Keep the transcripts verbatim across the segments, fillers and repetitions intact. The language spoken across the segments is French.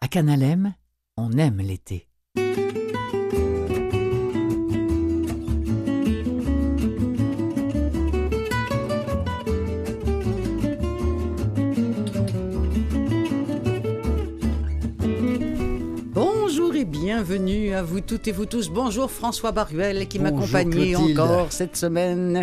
À Canalem, on aime l'été. Bonjour et bienvenue à vous toutes et vous tous. Bonjour François Baruel qui m'accompagnait encore cette semaine.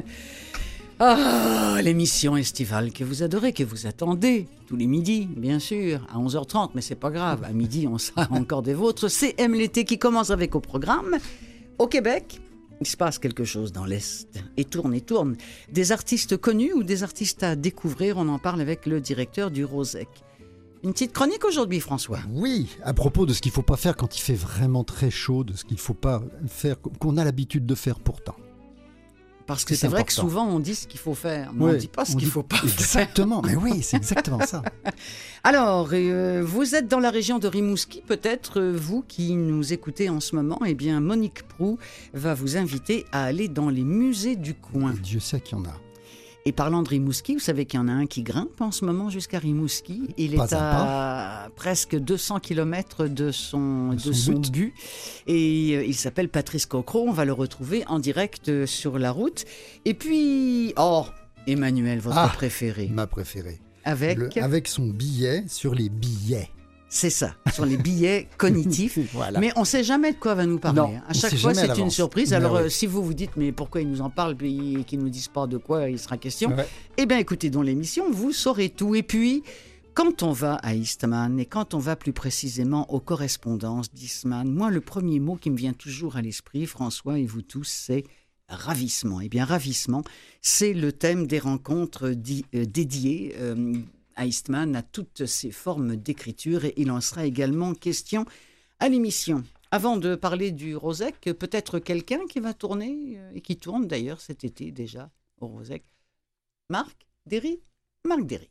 Ah, l'émission estivale que vous adorez, que vous attendez tous les midis, bien sûr, à onze heures trente, mais c'est pas grave, à midi on sera encore des vôtres. C'est Aime l'été qui commence avec au programme. Au Québec, il se passe quelque chose dans l'Est, et tourne et tourne. Des artistes connus ou des artistes à découvrir, on en parle avec le directeur du Rosec. Une petite chronique aujourd'hui, François. Oui, à propos de ce qu'il ne faut pas faire quand il fait vraiment très chaud, de ce qu'il ne faut pas faire, qu'on a l'habitude de faire pourtant. Parce que c'est, c'est vrai important. Que souvent on dit ce qu'il faut faire, mais ouais, on ne dit pas ce qu'il ne dit... faut pas exactement, faire. Exactement, mais oui, c'est exactement ça. Alors, euh, vous êtes dans la région de Rimouski, peut-être euh, vous qui nous écoutez en ce moment, eh bien Monique Proulx va vous inviter à aller dans les musées du coin. Et Dieu sait qu'il y en a. Et parlant de Rimouski, vous savez qu'il y en a un qui grimpe en ce moment jusqu'à Rimouski. Il pas est à presque deux cents kilomètres de son, de son, son but. but. Et euh, il s'appelle Patrice Cocro. On va le retrouver en direct euh, sur la route. Et puis, oh, Emmanuel, votre ah, préféré. Ma préférée. Avec Le, Avec son billet sur les billets. C'est ça, sur les billets cognitifs. Voilà. Mais on ne sait jamais de quoi va nous parler. Non, à chaque fois, c'est une surprise. Mais Alors, oui. euh, si vous vous dites, mais pourquoi ils nous en parlent et qu'ils ne nous disent pas de quoi il sera question, ouais. Eh bien, écoutez, dans l'émission, vous saurez tout. Et puis, quand on va à Eastman et quand on va plus précisément aux correspondances d'Eastman, moi, le premier mot qui me vient toujours à l'esprit, François et vous tous, c'est ravissement. Eh bien, ravissement, c'est le thème des rencontres di- euh, dédiées euh, à Eastman, à toutes ces formes d'écriture, et il en sera également question à l'émission. Avant de parler du Rosec, peut-être quelqu'un qui va tourner, et qui tourne d'ailleurs cet été déjà au Rosec. Marc Derry Marc Derry.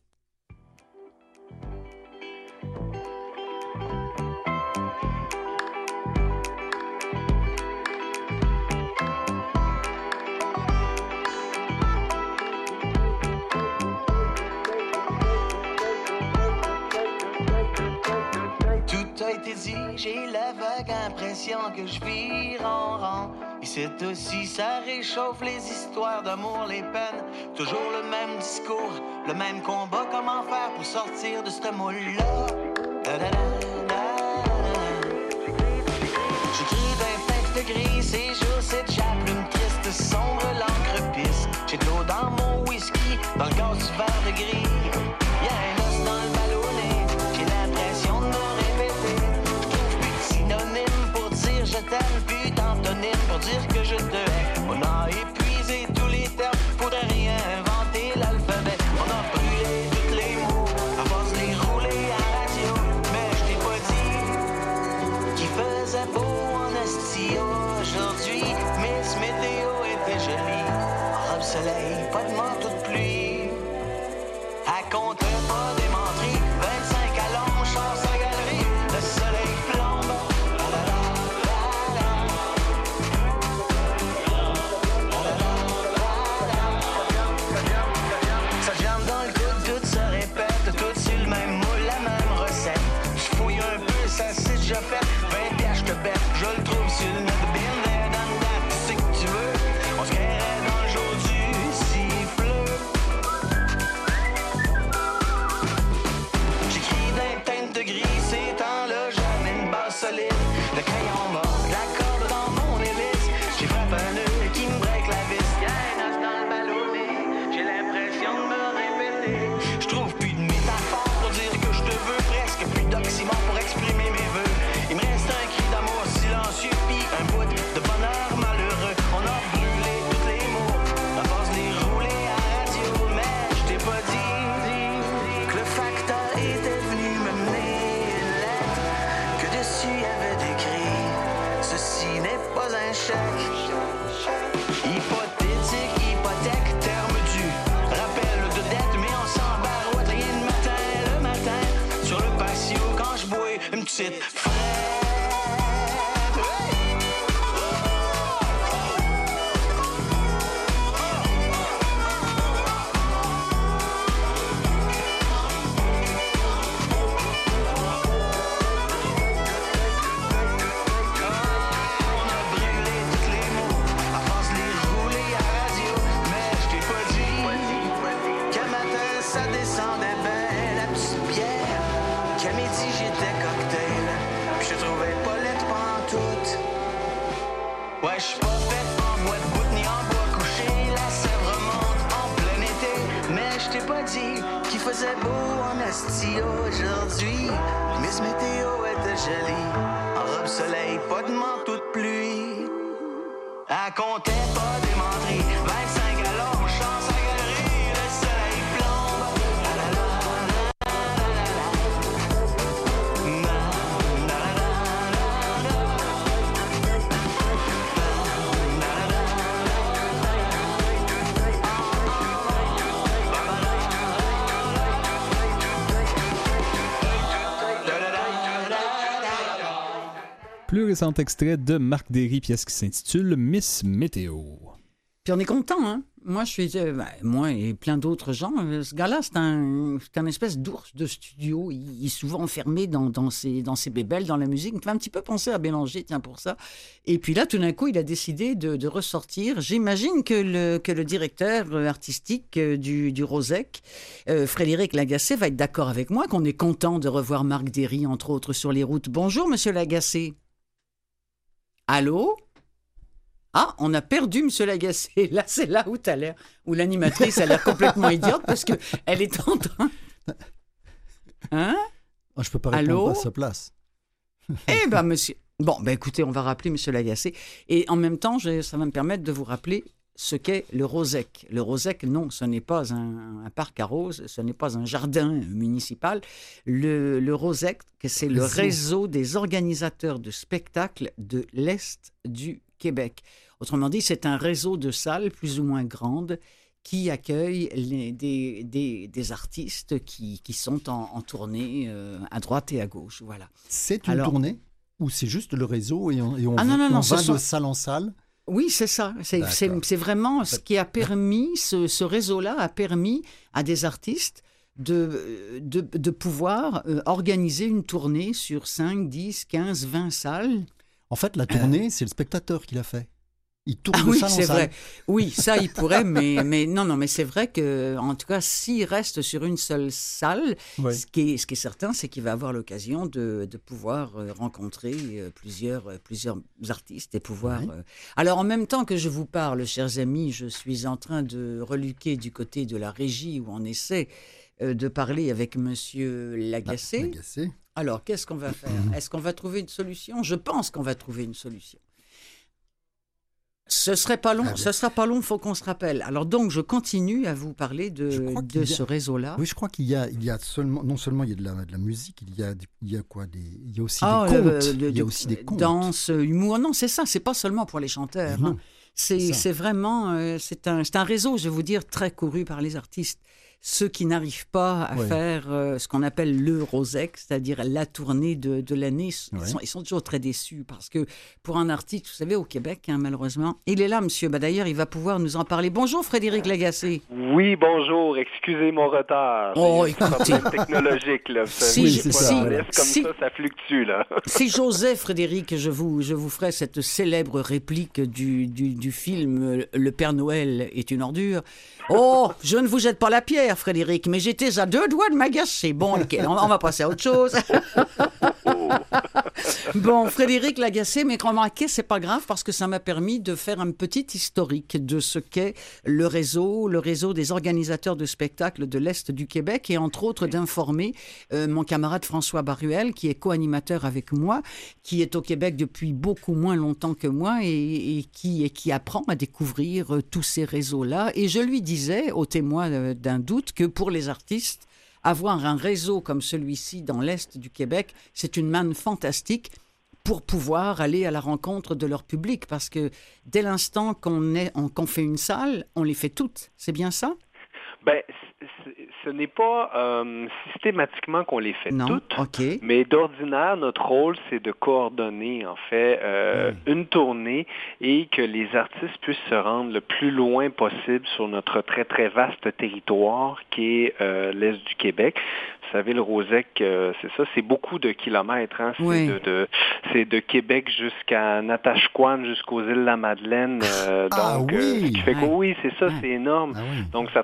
Tout a été dit, j'ai la vague impression que je vire en rang. Et c'est aussi, ça réchauffe les histoires d'amour, les peines. Toujours le même discours, le même combat. Comment faire pour sortir de ce moule-là? J'écris d'un texte gris, ces jours, c'est déjà plume triste, sombre, l'encre pisse. J'ai de l'eau dans mon whisky, dans le gaz du verre de gris. Y'a un os dans le ballonnet, j'ai l'impression de me répéter. Je trouve plus de synonyme pour dire je t'aime, plus d'antonyme pour dire que je te hais. On a épuisé tous les termes, faudrait réinventer l'alphabet. On a brûlé tous les mots, à force de les rouler à radio. Mais je t'ai pas dit qu'il faisait beau en esti aujourd'hui. Miss Météo était jolie, robe soleil, pas de manteau de pluie. À compte pas démentrer, vingt-cinq à long, chance en galerie, le soleil flambe. La la la la la. La la la la la. Ça germe dans le coude, tout se répète, tout sur le même moule, la même recette. Je fouille un peu, ça c'est déjà fait, vingt piastres, je te bête, je le trouve sur le net, bien there, dans that, tu sais que tu veux, on se créerait dans le jour du siffleux. J'écris d'un teinte de gris, ces temps-là, jamais une base solide. Le crayon mort, la corde dans mon hélice. J'ai frappé un nœud qui me break la vis. Y'a un os dans le ballonnet, j'ai l'impression de me répéter. Je trouve plus de métaphore pour dire que je te veux, presque plus d'oxymore pour exprimer mes vœux. Il me reste un cri d'amour silencieux, puis un bout de bonheur malheureux. On a brûlé tous les mots, à force de les rouler à radio. Mais je t'ai pas dit que le facteur était venu me mener une lettre, que dessus y avait décrit: ceci n'est pas un chèque. Hypothétique, hypothèque, terme dû, rappel de dette, mais on s'en barouette. Rien de matin, le matin, sur le patio quand je bois une petite fraise. j'étais cocktail. Pis je te trouvais pas laide pantoute. Ouais, j'suis pas fait en bois de bout ni en bois couché. La sève remonte en plein été. Mais j't'ai pas dit qu'il faisait beau en asti aujourd'hui. Miss Météo était jolie. En robe soleil, pas de manteau de pluie. Elle comptait pas des menteries. vingt-cinq gallons, chance à galerie. Le soleil plombe. La la la la la la la. Na, na, na, na, na. Plus récent extrait de Marc Derry, pièce qui s'intitule Miss Météo. Puis on est content, hein? Moi, je suis... euh, ben, moi et plein d'autres gens, euh, ce gars-là, c'est un, c'est un espèce d'ours de studio. Il, il est souvent enfermé dans, dans, ses, dans ses bébelles, dans la musique. Il me fait un petit peu penser à Bélanger, tiens, pour ça. Et puis là, tout d'un coup, il a décidé de, de ressortir. J'imagine que le, que le directeur euh, artistique euh, du, du Rosec, euh, Frédéric Lagacé, va être d'accord avec moi qu'on est content de revoir Marc Derry, entre autres, sur les routes. Bonjour, monsieur Lagacé. Allô? Ah, on a perdu M. Lagacé. Là, c'est là où t'as l'air, où l'animatrice a l'air complètement idiote parce que elle est en train. Hein? Oh, je peux pas répondre Allô? à sa place. Eh ben, monsieur. Bon, ben écoutez, on va rappeler M. Lagacé. Et en même temps, je- ça va me permettre de vous rappeler ce qu'est le Rosec. Le Rosec, non, ce n'est pas un, un parc à roses, ce n'est pas un jardin municipal. Le, le Rosec, que c'est le Réseau. réseau des organisateurs de spectacles de l'Est du Québec. Autrement dit, c'est un réseau de salles plus ou moins grandes qui accueillent les- des, des- des artistes qui, qui sont en, en tournée euh, à droite et à gauche. Voilà. C'est une Alors- tournée ou c'est juste le réseau et on, et on, Ah non, non, on non, va ce sont- de salle en salle? Oui, c'est ça. C'est, D'accord. c'est, c'est vraiment ce qui a permis, ce, ce réseau-là a permis à des artistes de, de, de pouvoir euh, organiser une tournée sur cinq, dix, quinze, vingt salles. En fait, la tournée, c'est le spectateur qui l'a fait. Il tourne Ah de oui, salle en c'est salle. vrai. Oui, ça, il pourrait, mais, mais non, non, mais c'est vrai que, en tout cas, s'il reste sur une seule salle, Ouais. ce, qui est, ce qui est certain, c'est qu'il va avoir l'occasion de, de pouvoir euh, rencontrer euh, plusieurs, euh, plusieurs artistes et pouvoir. Ouais. euh, Alors, en même temps que je vous parle, chers amis, je suis en train de reluquer du côté de la régie où on essaie euh, de parler avec Monsieur Lagacé. Lagacé. Alors, qu'est-ce qu'on va faire? Est-ce qu'on va trouver une solution? Je pense qu'on va trouver une solution. Ce serait pas long, Ah bien. ce sera pas long, il faut qu'on se rappelle. Alors donc, je continue à vous parler Je de, crois qu'il de y a- ce réseau-là. Oui, je crois qu'il y a, il y a seulement, non seulement il y a de la, de la musique, il y a, des- il y a quoi des, il y a aussi Ah, des le- contes. le- il y a de- aussi des contes. Danse, humour. Non, c'est ça, c'est pas seulement pour les chanteurs. Mais hein. non, C'est, c'est ça. c'est vraiment, euh, c'est un, c'est un réseau, je vais vous dire, très couru par les artistes. Ceux qui n'arrivent pas à Ouais. faire euh, ce qu'on appelle le Rosec, c'est-à-dire la tournée de, de l'année, ils, Ouais. sont, ils sont toujours très déçus parce que pour un artiste, vous savez, au Québec, hein, malheureusement, il est là, monsieur. Bah, d'ailleurs, il va pouvoir nous en parler. Bonjour, Frédéric Lagacé. Oui, bonjour. Excusez mon retard. Oh, Il y a un écoutez. problème technologique, là. Vous Si savez, je- des fois, si- on laisse comme si- ça, ça fluctue, là. Si j'osais, Frédéric, je vous, je vous ferais cette célèbre réplique du, du, du film euh, Le Père Noël est une ordure. Oh, je ne vous jette pas la pierre, Frédéric, mais j'étais à deux doigts de m'agacer. Bon, ok, on, on va passer à autre chose. Bon, Frédéric Lagacé, mais remarquez, c'est pas grave parce que ça m'a permis de faire un petit historique de ce qu'est le réseau, le réseau des organisateurs de spectacles de l'Est du Québec et entre autres d'informer euh, mon camarade François Baruel, qui est co-animateur avec moi, qui est au Québec depuis beaucoup moins longtemps que moi et, et qui, et qui apprend à découvrir euh, tous ces réseaux-là. Et je lui disais, au témoin euh, d'un doute, que pour les artistes, avoir un réseau comme celui-ci dans l'Est du Québec, c'est une manne fantastique pour pouvoir aller à la rencontre de leur public. Parce que dès l'instant qu'on est, on- qu'on fait une salle, on les fait toutes. C'est bien ça? Ben, c- c- ce n'est pas euh, systématiquement qu'on les fait Non? toutes. OK. Mais d'ordinaire, notre rôle, c'est de coordonner, en fait, euh, une tournée et que les artistes puissent se rendre le plus loin possible sur notre très, très vaste territoire qui est euh, l'Est du Québec. Vous savez, le Rosec, euh, c'est ça, c'est beaucoup de kilomètres. Hein? C'est, Oui. de, de, c'est de Québec jusqu'à Natashquan, jusqu'aux îles de la Madeleine. Euh, Ah donc, oui! euh, ce qui fait que Ouais. oui, c'est ça, Ouais. c'est énorme. Ah oui. Donc, ça traverse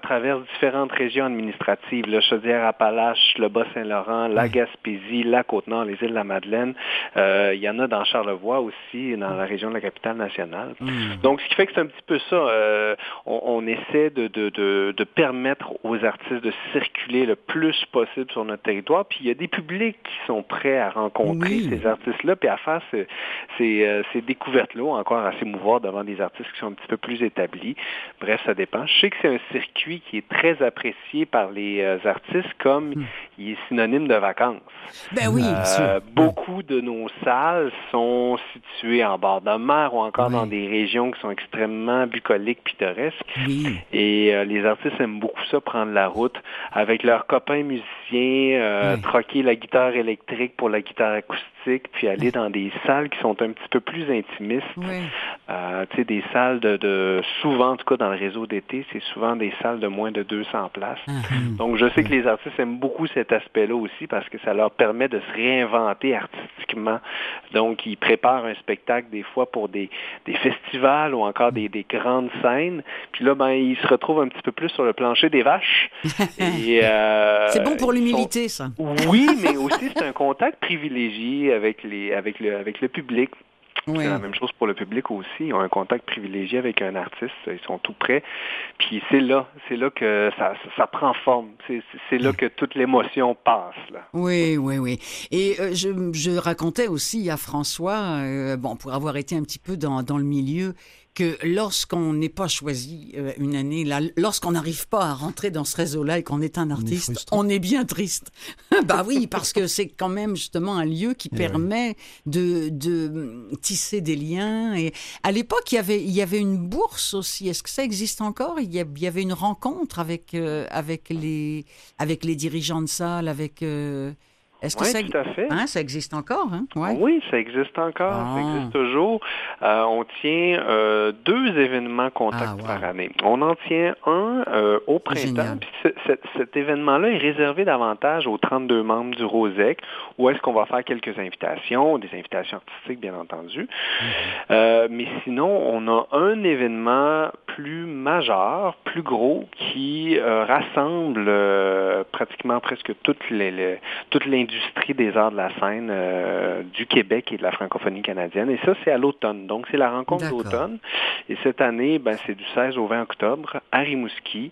différentes régions administratives, le Chaudière-Appalaches, le Bas-Saint-Laurent, la Gaspésie, la Côte-Nord, les îles de la Madeleine. Euh, il y en a dans Charlevoix aussi, dans la région de la capitale nationale. Mmh. Donc, ce qui fait que c'est un petit peu ça. Euh, on, on essaie de, de, de, de permettre aux artistes de circuler le plus possible sur notre territoire. Puis, il y a des publics qui sont prêts à rencontrer oui. ces artistes-là, puis à faire ces, ces, euh, ces découvertes-là, encore à s'émouvoir devant des artistes qui sont un petit peu plus établis. Bref, ça dépend. Je sais que c'est un circuit qui est très apprécié par les euh, artistes, comme mmh. il est synonyme de vacances. Ben oui, bien sûr. Euh, beaucoup de nos salles sont situées en bord de mer ou encore oui. dans des régions qui sont extrêmement bucoliques, pittoresques. Oui. Et euh, les artistes aiment beaucoup ça, prendre la route avec leurs copains musiciens, euh, oui. troquer la guitare électrique pour la guitare acoustique, puis aller oui. dans des salles qui sont un petit peu plus intimistes. Oui. Euh, tu sais, des salles de, de... Souvent, en tout cas, dans le réseau d'été, c'est souvent des salles de moins de deux cents places. Mm-hmm. Donc, je sais que les artistes aiment beaucoup cet aspect-là aussi parce que ça leur permet de se réinventer artistiquement. Donc, ils préparent un spectacle des fois pour des, des festivals ou encore des, des grandes scènes. Puis là, ben, ils se retrouvent un petit peu plus sur le plancher des vaches. Et, euh, c'est bon pour l'humilité, sont... ça. Oui, mais aussi, c'est un contact privilégié avec, les, avec, le, avec le public. Oui. C'est la même chose pour le public aussi. Ils ont un contact privilégié avec un artiste. Ils sont tout prêts. Puis c'est là, c'est là que ça, ça, ça prend forme. C'est, c'est là que toute l'émotion passe. Là. Oui, oui, oui. Et euh, je, je racontais aussi à François, euh, bon, pour avoir été un petit peu dans, dans le milieu, que lorsqu'on n'est pas choisi euh, une année, là, lorsqu'on n'arrive pas à rentrer dans ce réseau-là et qu'on est un artiste, on est, on est bien triste. Bah oui, parce que c'est quand même justement un lieu qui et permet oui. de, de tisser des liens. Et à l'époque, il y avait, il y avait une bourse aussi. Est-ce que ça existe encore ? Il y, a, il y avait une rencontre avec, euh, avec, les, avec les dirigeants de salle, avec... Euh, Est-ce que oui, ça... tout à fait. Hein, ça existe encore, hein? Ouais. Oui, ça existe encore, ah. ça existe toujours. Euh, on tient euh, deux événements contacts ah, wow. par année. On en tient un euh, au printemps. Puis c- c- cet événement-là est réservé davantage aux trente-deux membres du Rosec, où est-ce qu'on va faire quelques invitations, des invitations artistiques, bien entendu. Mm-hmm. Euh, mais sinon, on a un événement plus majeur, plus gros, qui euh, rassemble euh, pratiquement presque toutes les, les, toute l'industrie des arts de la scène euh, du Québec et de la francophonie canadienne. Et ça, c'est à l'automne. Donc, c'est la rencontre D'accord. d'automne. Et cette année, ben, c'est du seize au vingt octobre à Rimouski.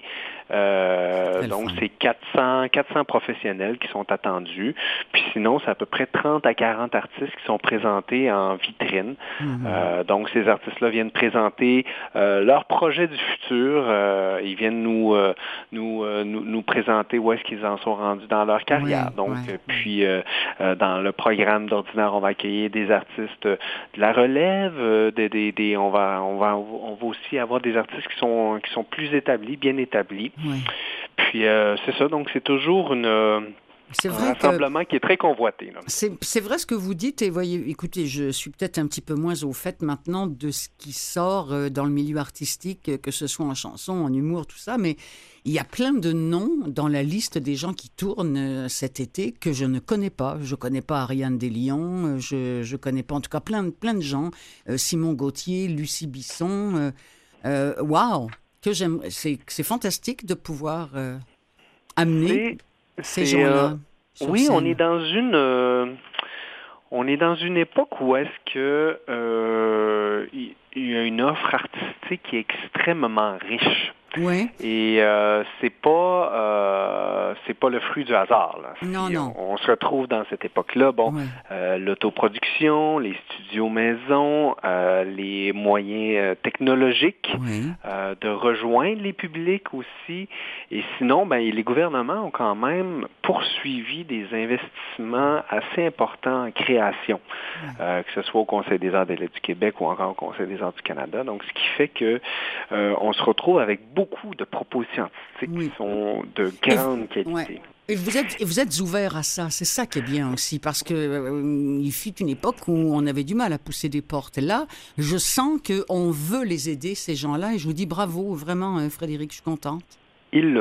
Euh, donc, c'est quatre cents, quatre cents professionnels qui sont attendus. Puis sinon, c'est à peu près trente à quarante artistes qui sont présentés en vitrine. Mm-hmm. Euh, donc, ces artistes-là viennent présenter euh, leurs projets du futur. Euh, ils viennent nous, euh, nous, euh, nous, nous présenter où est-ce qu'ils en sont rendus dans leur carrière. Oui, donc, ouais. puis euh, euh, dans le programme d'ordinaire, on va accueillir des artistes de la relève. Euh, des, des, des, on va, on va, on va aussi avoir des artistes qui sont, qui sont plus établis, bien établis. Oui. Puis euh, c'est ça, donc c'est toujours une, c'est vrai un rassemblement que... qui est très convoité. Là. C'est, c'est vrai ce que vous dites, et voyez, écoutez, je suis peut-être un petit peu moins au fait maintenant de ce qui sort dans le milieu artistique, que ce soit en chanson, en humour, tout ça, mais il y a plein de noms dans la liste des gens qui tournent cet été que je ne connais pas. Je ne connais pas Ariane Deslions, je ne connais pas en tout cas plein, plein de gens, Simon Gauthier, Lucie Bisson, euh, waouh! Que j'aime, c'est, c'est fantastique de pouvoir euh, amener c'est, ces c'est, gens-là. Euh, oui, scène. on est dans une, euh, on est dans une époque où est-ce que euh, il y a une offre artistique qui est extrêmement riche. Oui. Et euh, c'est pas euh, c'est pas le fruit du hasard. Là. Non, non. On, on se retrouve dans cette époque-là. Bon, oui. euh, l'autoproduction, les studios maison, euh, les moyens euh, technologiques oui. euh, de rejoindre les publics aussi. Et sinon, ben les gouvernements ont quand même poursuivi des investissements assez importants en création, oui. euh, que ce soit au Conseil des arts et des lettres du Québec ou encore au Conseil des arts du Canada. Donc, ce qui fait que euh, on se retrouve avec beaucoup beaucoup de propositions artistiques oui. qui sont de grande et, qualité. Ouais. Et vous êtes, vous êtes ouvert à ça, c'est ça qui est bien aussi, parce que euh, il fut une époque où on avait du mal à pousser des portes. Là, je sens qu'on veut les aider, ces gens-là, et je vous dis bravo, vraiment, Frédéric, je suis contente. Il le faut.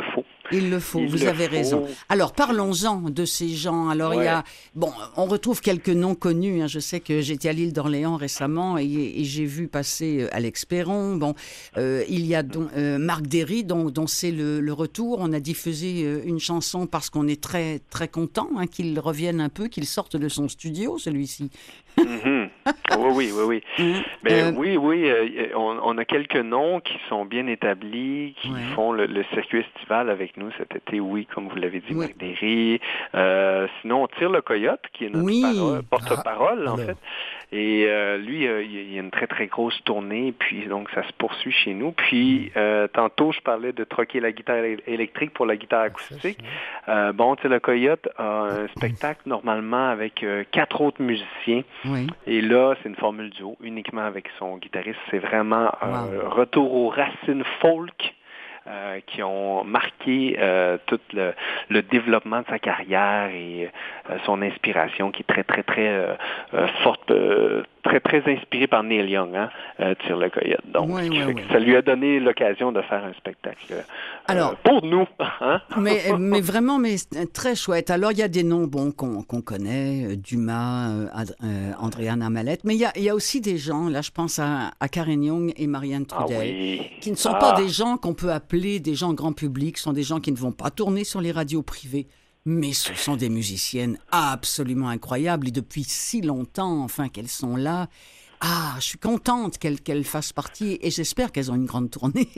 Il le faut, Il vous le avez faut. raison. Alors, parlons-en de ces gens. Alors, il y a, bon, on retrouve quelques noms connus. Hein. Je sais que j'étais à l'île d'Orléans récemment et, et j'ai vu passer euh, Alex Perron. Bon, euh, il y a donc, euh, Marc Derry, dont, dont c'est le, le retour. On a diffusé euh, une chanson parce qu'on est très, très content hein, qu'il revienne un peu, qu'il sorte de son studio, celui-ci. Mm-hmm. Oui, oui, oui, oui. Mmh. Ben, Euh, oui, oui, euh, on, on a quelques noms qui sont bien établis, qui Ouais. font le, le circuit estival avec nous cet été, oui, comme vous l'avez dit, Oui. Marc Derry. Euh, sinon, on tire le Coyote, qui est notre Oui. parole- porte-parole, Ah, en alors. fait. Et euh, lui, euh, il y a une très, très grosse tournée, puis donc ça se poursuit chez nous. Puis, euh, tantôt, je parlais de troquer la guitare é- électrique pour la guitare acoustique. Euh, bon, tu sais, le Coyote a un spectacle normalement avec euh, quatre autres musiciens. oui. Et là, c'est une formule duo, uniquement avec son guitariste. C'est vraiment un Wow. retour aux racines folk euh, qui ont marqué euh, tout le, le développement de sa carrière et euh, son inspiration qui est très, très, très euh, euh, forte, euh, très, très inspirée par Neil Young, hein, euh, Tire le Coyote. Donc, Ouais, ce qui ouais, fait ouais. que ça lui a donné l'occasion de faire un spectacle euh, Alors- pour nous. Hein? Mais, mais vraiment, mais c'est très chouette. Alors, il y a des noms bon, qu'on qu'on connaît, euh, Dumas, euh, Ad- euh, Andréana Mallette, mais il y a, il y a aussi des gens, là je pense à, à Karen Young et Marianne Ah Trudel, oui. qui ne sont Ah. pas des gens qu'on peut appeler des gens grand public, sont des gens qui ne vont pas tourner sur les radios privées, mais ce sont des musiciennes absolument incroyables et depuis si longtemps, enfin, qu'elles sont là. Ah, je suis contente qu'elles qu'elles fassent partie et j'espère qu'elles ont une grande tournée.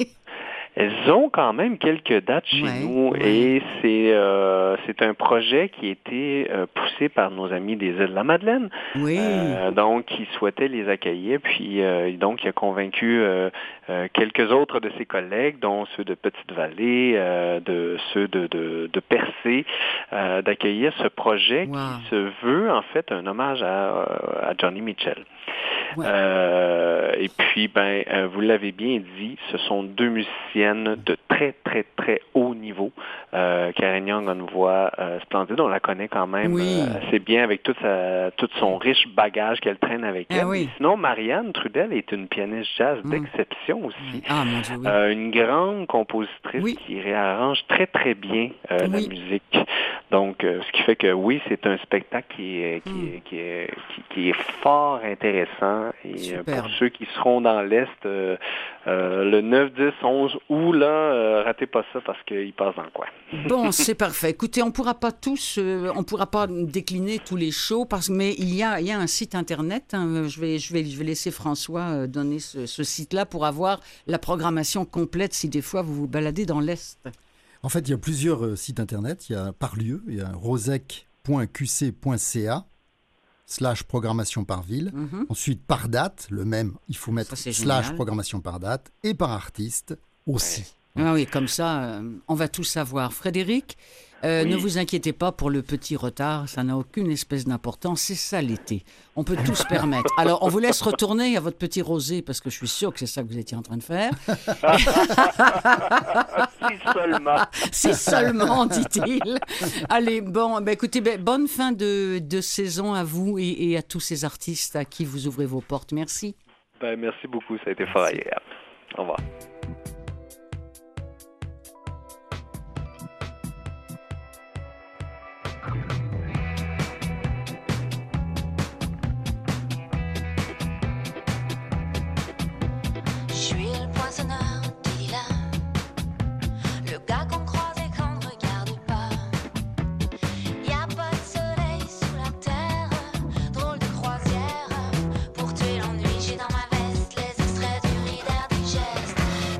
Elles ont quand même quelques dates chez Ouais, nous ouais. et c'est euh, c'est un projet qui a été euh, poussé par nos amis des îles de la Madeleine. Oui. Euh, donc, qui souhaitait les accueillir. Puis, euh, donc, il a convaincu euh, euh, quelques autres de ses collègues, dont ceux de Petite-Vallée, euh, de ceux de, de, de Percé, euh, d'accueillir ce projet Wow. qui se veut, en fait, un hommage à, à Johnny Mitchell. Ouais. Euh, et puis, ben, euh, vous l'avez bien dit, ce sont deux musiciennes de très, très, très haut niveau. Euh, Karen Young a une voix euh, splendide, on la connaît quand même Oui. euh, assez bien avec toute sa, tout son riche bagage qu'elle traîne avec Ah elle. oui. Sinon, Marianne Trudel est une pianiste jazz Mm. d'exception aussi. Oui. Ah, mon Dieu, oui. Euh, une grande compositrice Oui. qui réarrange très très bien euh, la Oui. musique. Donc, euh, ce qui fait que oui, c'est un spectacle qui est, qui Mm. est, qui est, qui, qui est fort intéressant. Et euh, Superbe. pour ceux qui seront dans l'Est, euh, euh, le neuf, dix, onze août, là, euh, ratez pas ça parce qu'il passe dans le coin. Bon, c'est parfait. Écoutez, on pourra pas tous, euh, on pourra pas décliner tous les shows, parce, mais il y a, il y a un site internet. Hein, je vais, je vais, je vais laisser François euh, donner ce, ce site-là pour avoir la programmation complète si des fois vous vous baladez dans l'Est. En fait, il y a plusieurs euh, sites internet. Il y a par lieu, il y a rosec point q c point c a slash programmation par ville. Mhm. Ensuite, par date, le même, il faut mettre Ça, c'est slash génial. programmation par date. Et par artiste aussi. Ah oui, comme ça, euh, on va tout savoir. Frédéric, euh, Oui. ne vous inquiétez pas pour le petit retard, ça n'a aucune espèce d'importance, c'est ça l'été. On peut tout se permettre. Alors, on vous laisse retourner à votre petit rosé, parce que je suis sûr que c'est ça que vous étiez en train de faire. Si seulement. Si seulement, dit-il. Allez, bon, ben écoutez, ben, bonne fin de, de saison à vous et, et à tous ces artistes à qui vous ouvrez vos portes. Merci. Ben, merci beaucoup, ça a été fort agréable. Au revoir. Je suis le poinçonneur des lilas, le gars qu'on croise et qu'on ne regarde pas. Y a pas de soleil sous la terre, drôle de croisière. Pour tuer l'ennui, j'ai dans ma veste les extraits du Reader Digest.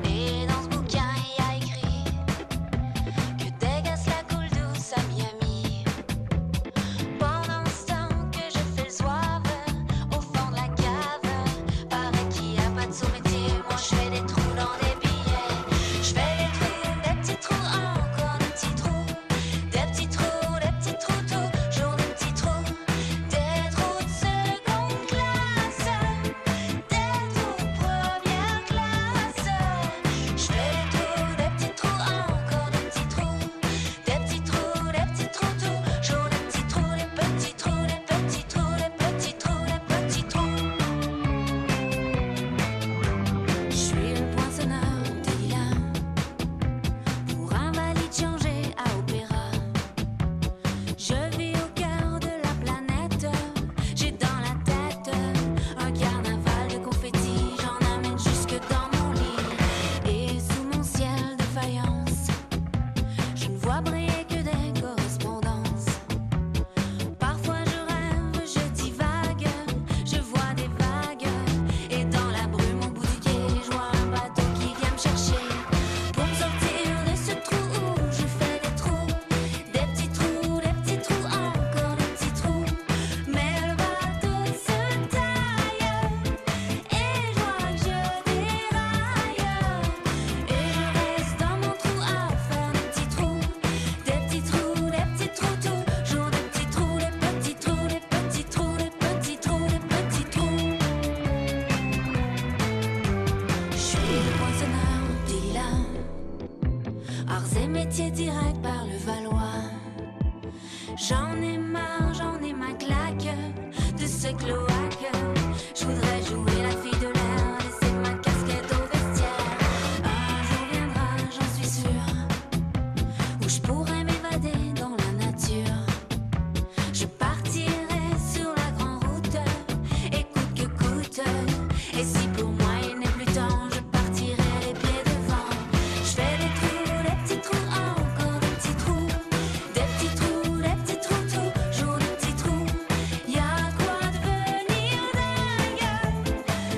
cloaque. Je voudrais jouer la fille de l'air, laisser ma casquette au vestiaire. Un jour viendra, j'en suis sûre, où je pourrais m'évader dans la nature. Je partirai sur la grande route, et coûte que coûte. Et si pour moi il n'est plus temps, je partirai les pieds devant. Je fais des trous, des petits trous, encore des petits trous. Des petits trous, des petits trous, toujours des petits trous. Y'a quoi devenir dingue,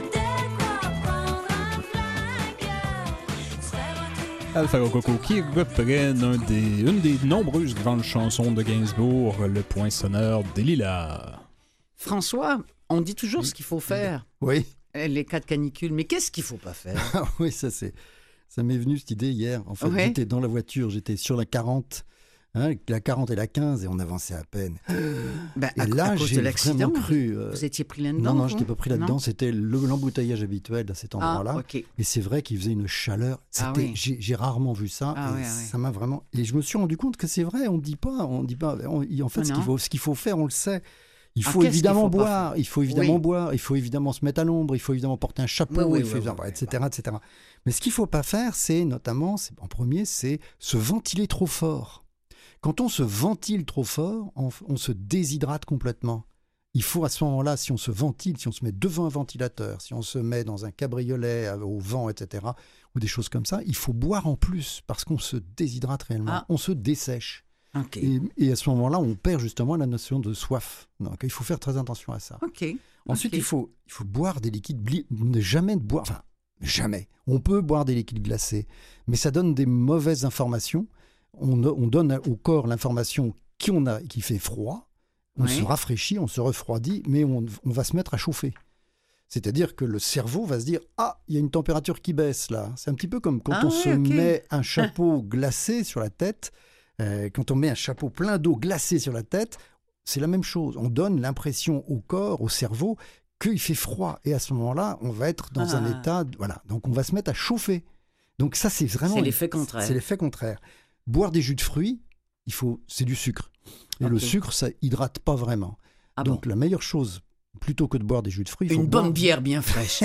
de quoi prendre un flingue, se faire un trou. Alpha Rococo qui reprennent un des, une des nombreuses grandes chansons de Gainsbourg, le point sonore des Lilas. François, on dit toujours ce qu'il faut faire, Oui, les cas de canicule, mais qu'est-ce qu'il ne faut pas faire? ah oui, ça c'est, ça m'est venu cette idée hier. En fait, Ouais. j'étais dans la voiture, j'étais sur la quarante, hein, la quarante et la quinze, et on avançait à peine. Ben, Et à, là, à cause j'ai de l'accident, vraiment cru. euh, vous étiez pris là-dedans? non, non, vous je n'étais pas pris là-dedans. Non. C'était le- l'embouteillage habituel à cet endroit-là. Ah, ok. Et c'est vrai qu'il faisait une chaleur. C'était, Ah oui. j'ai, j'ai rarement vu ça. Ah et oui, ah oui. ça m'a vraiment. Et je me suis rendu compte que c'est vrai. On dit pas. On dit pas. on- en fait, Ah ce qu'il non. faut, ce qu'il faut faire, on le sait. Il Ah, faut qu'est-ce qu'il évidemment faut pas boire. faire Il faut évidemment Oui. boire. Il faut évidemment se mettre à l'ombre. Il faut évidemment porter un chapeau. Oui, oui, il faut oui, évidemment- oui, et cetera, et cetera. Mais ce qu'il faut pas faire, c'est notamment, c'est, en premier, c'est se ventiler trop fort. Quand on se ventile trop fort, on, on se déshydrate complètement. Il faut à ce moment-là, si on se ventile, si on se met devant un ventilateur, si on se met dans un cabriolet euh, au vent, et cetera, ou des choses comme ça, il faut boire en plus parce qu'on se déshydrate réellement, Ah. on se dessèche. Ok. Et, et à ce moment-là, on perd justement la notion de soif. Donc il faut faire très attention à ça. Ok. Ensuite, Ok. il, faut, il faut boire des liquides, bli- ne jamais de boire, enfin, jamais. On peut boire des liquides glacés, mais ça donne des mauvaises informations. On, on donne au corps l'information qu'on a, qui fait froid, on Oui. se rafraîchit, on se refroidit, mais on, on va se mettre à chauffer. C'est-à-dire que le cerveau va se dire « Ah, il y a une température qui baisse là ». C'est un petit peu comme quand Ah on ouais, se ok. met un chapeau glacé sur la tête. Euh, quand on met un chapeau plein d'eau glacée sur la tête, c'est la même chose. On donne l'impression au corps, au cerveau, qu'il fait froid. Et à ce moment-là, on va être dans Ah. un état... de- Voilà. Donc, on va se mettre à chauffer. Donc, ça, c'est vraiment... C'est l'effet contraire. C'est l'effet contraire. Boire des jus de fruits, il faut, c'est du sucre. Et Ok. le sucre, ça hydrate pas vraiment. Ah Donc, bon. la meilleure chose, plutôt que de boire des jus de fruits, il faut Une boire... bonne bière bien fraîche.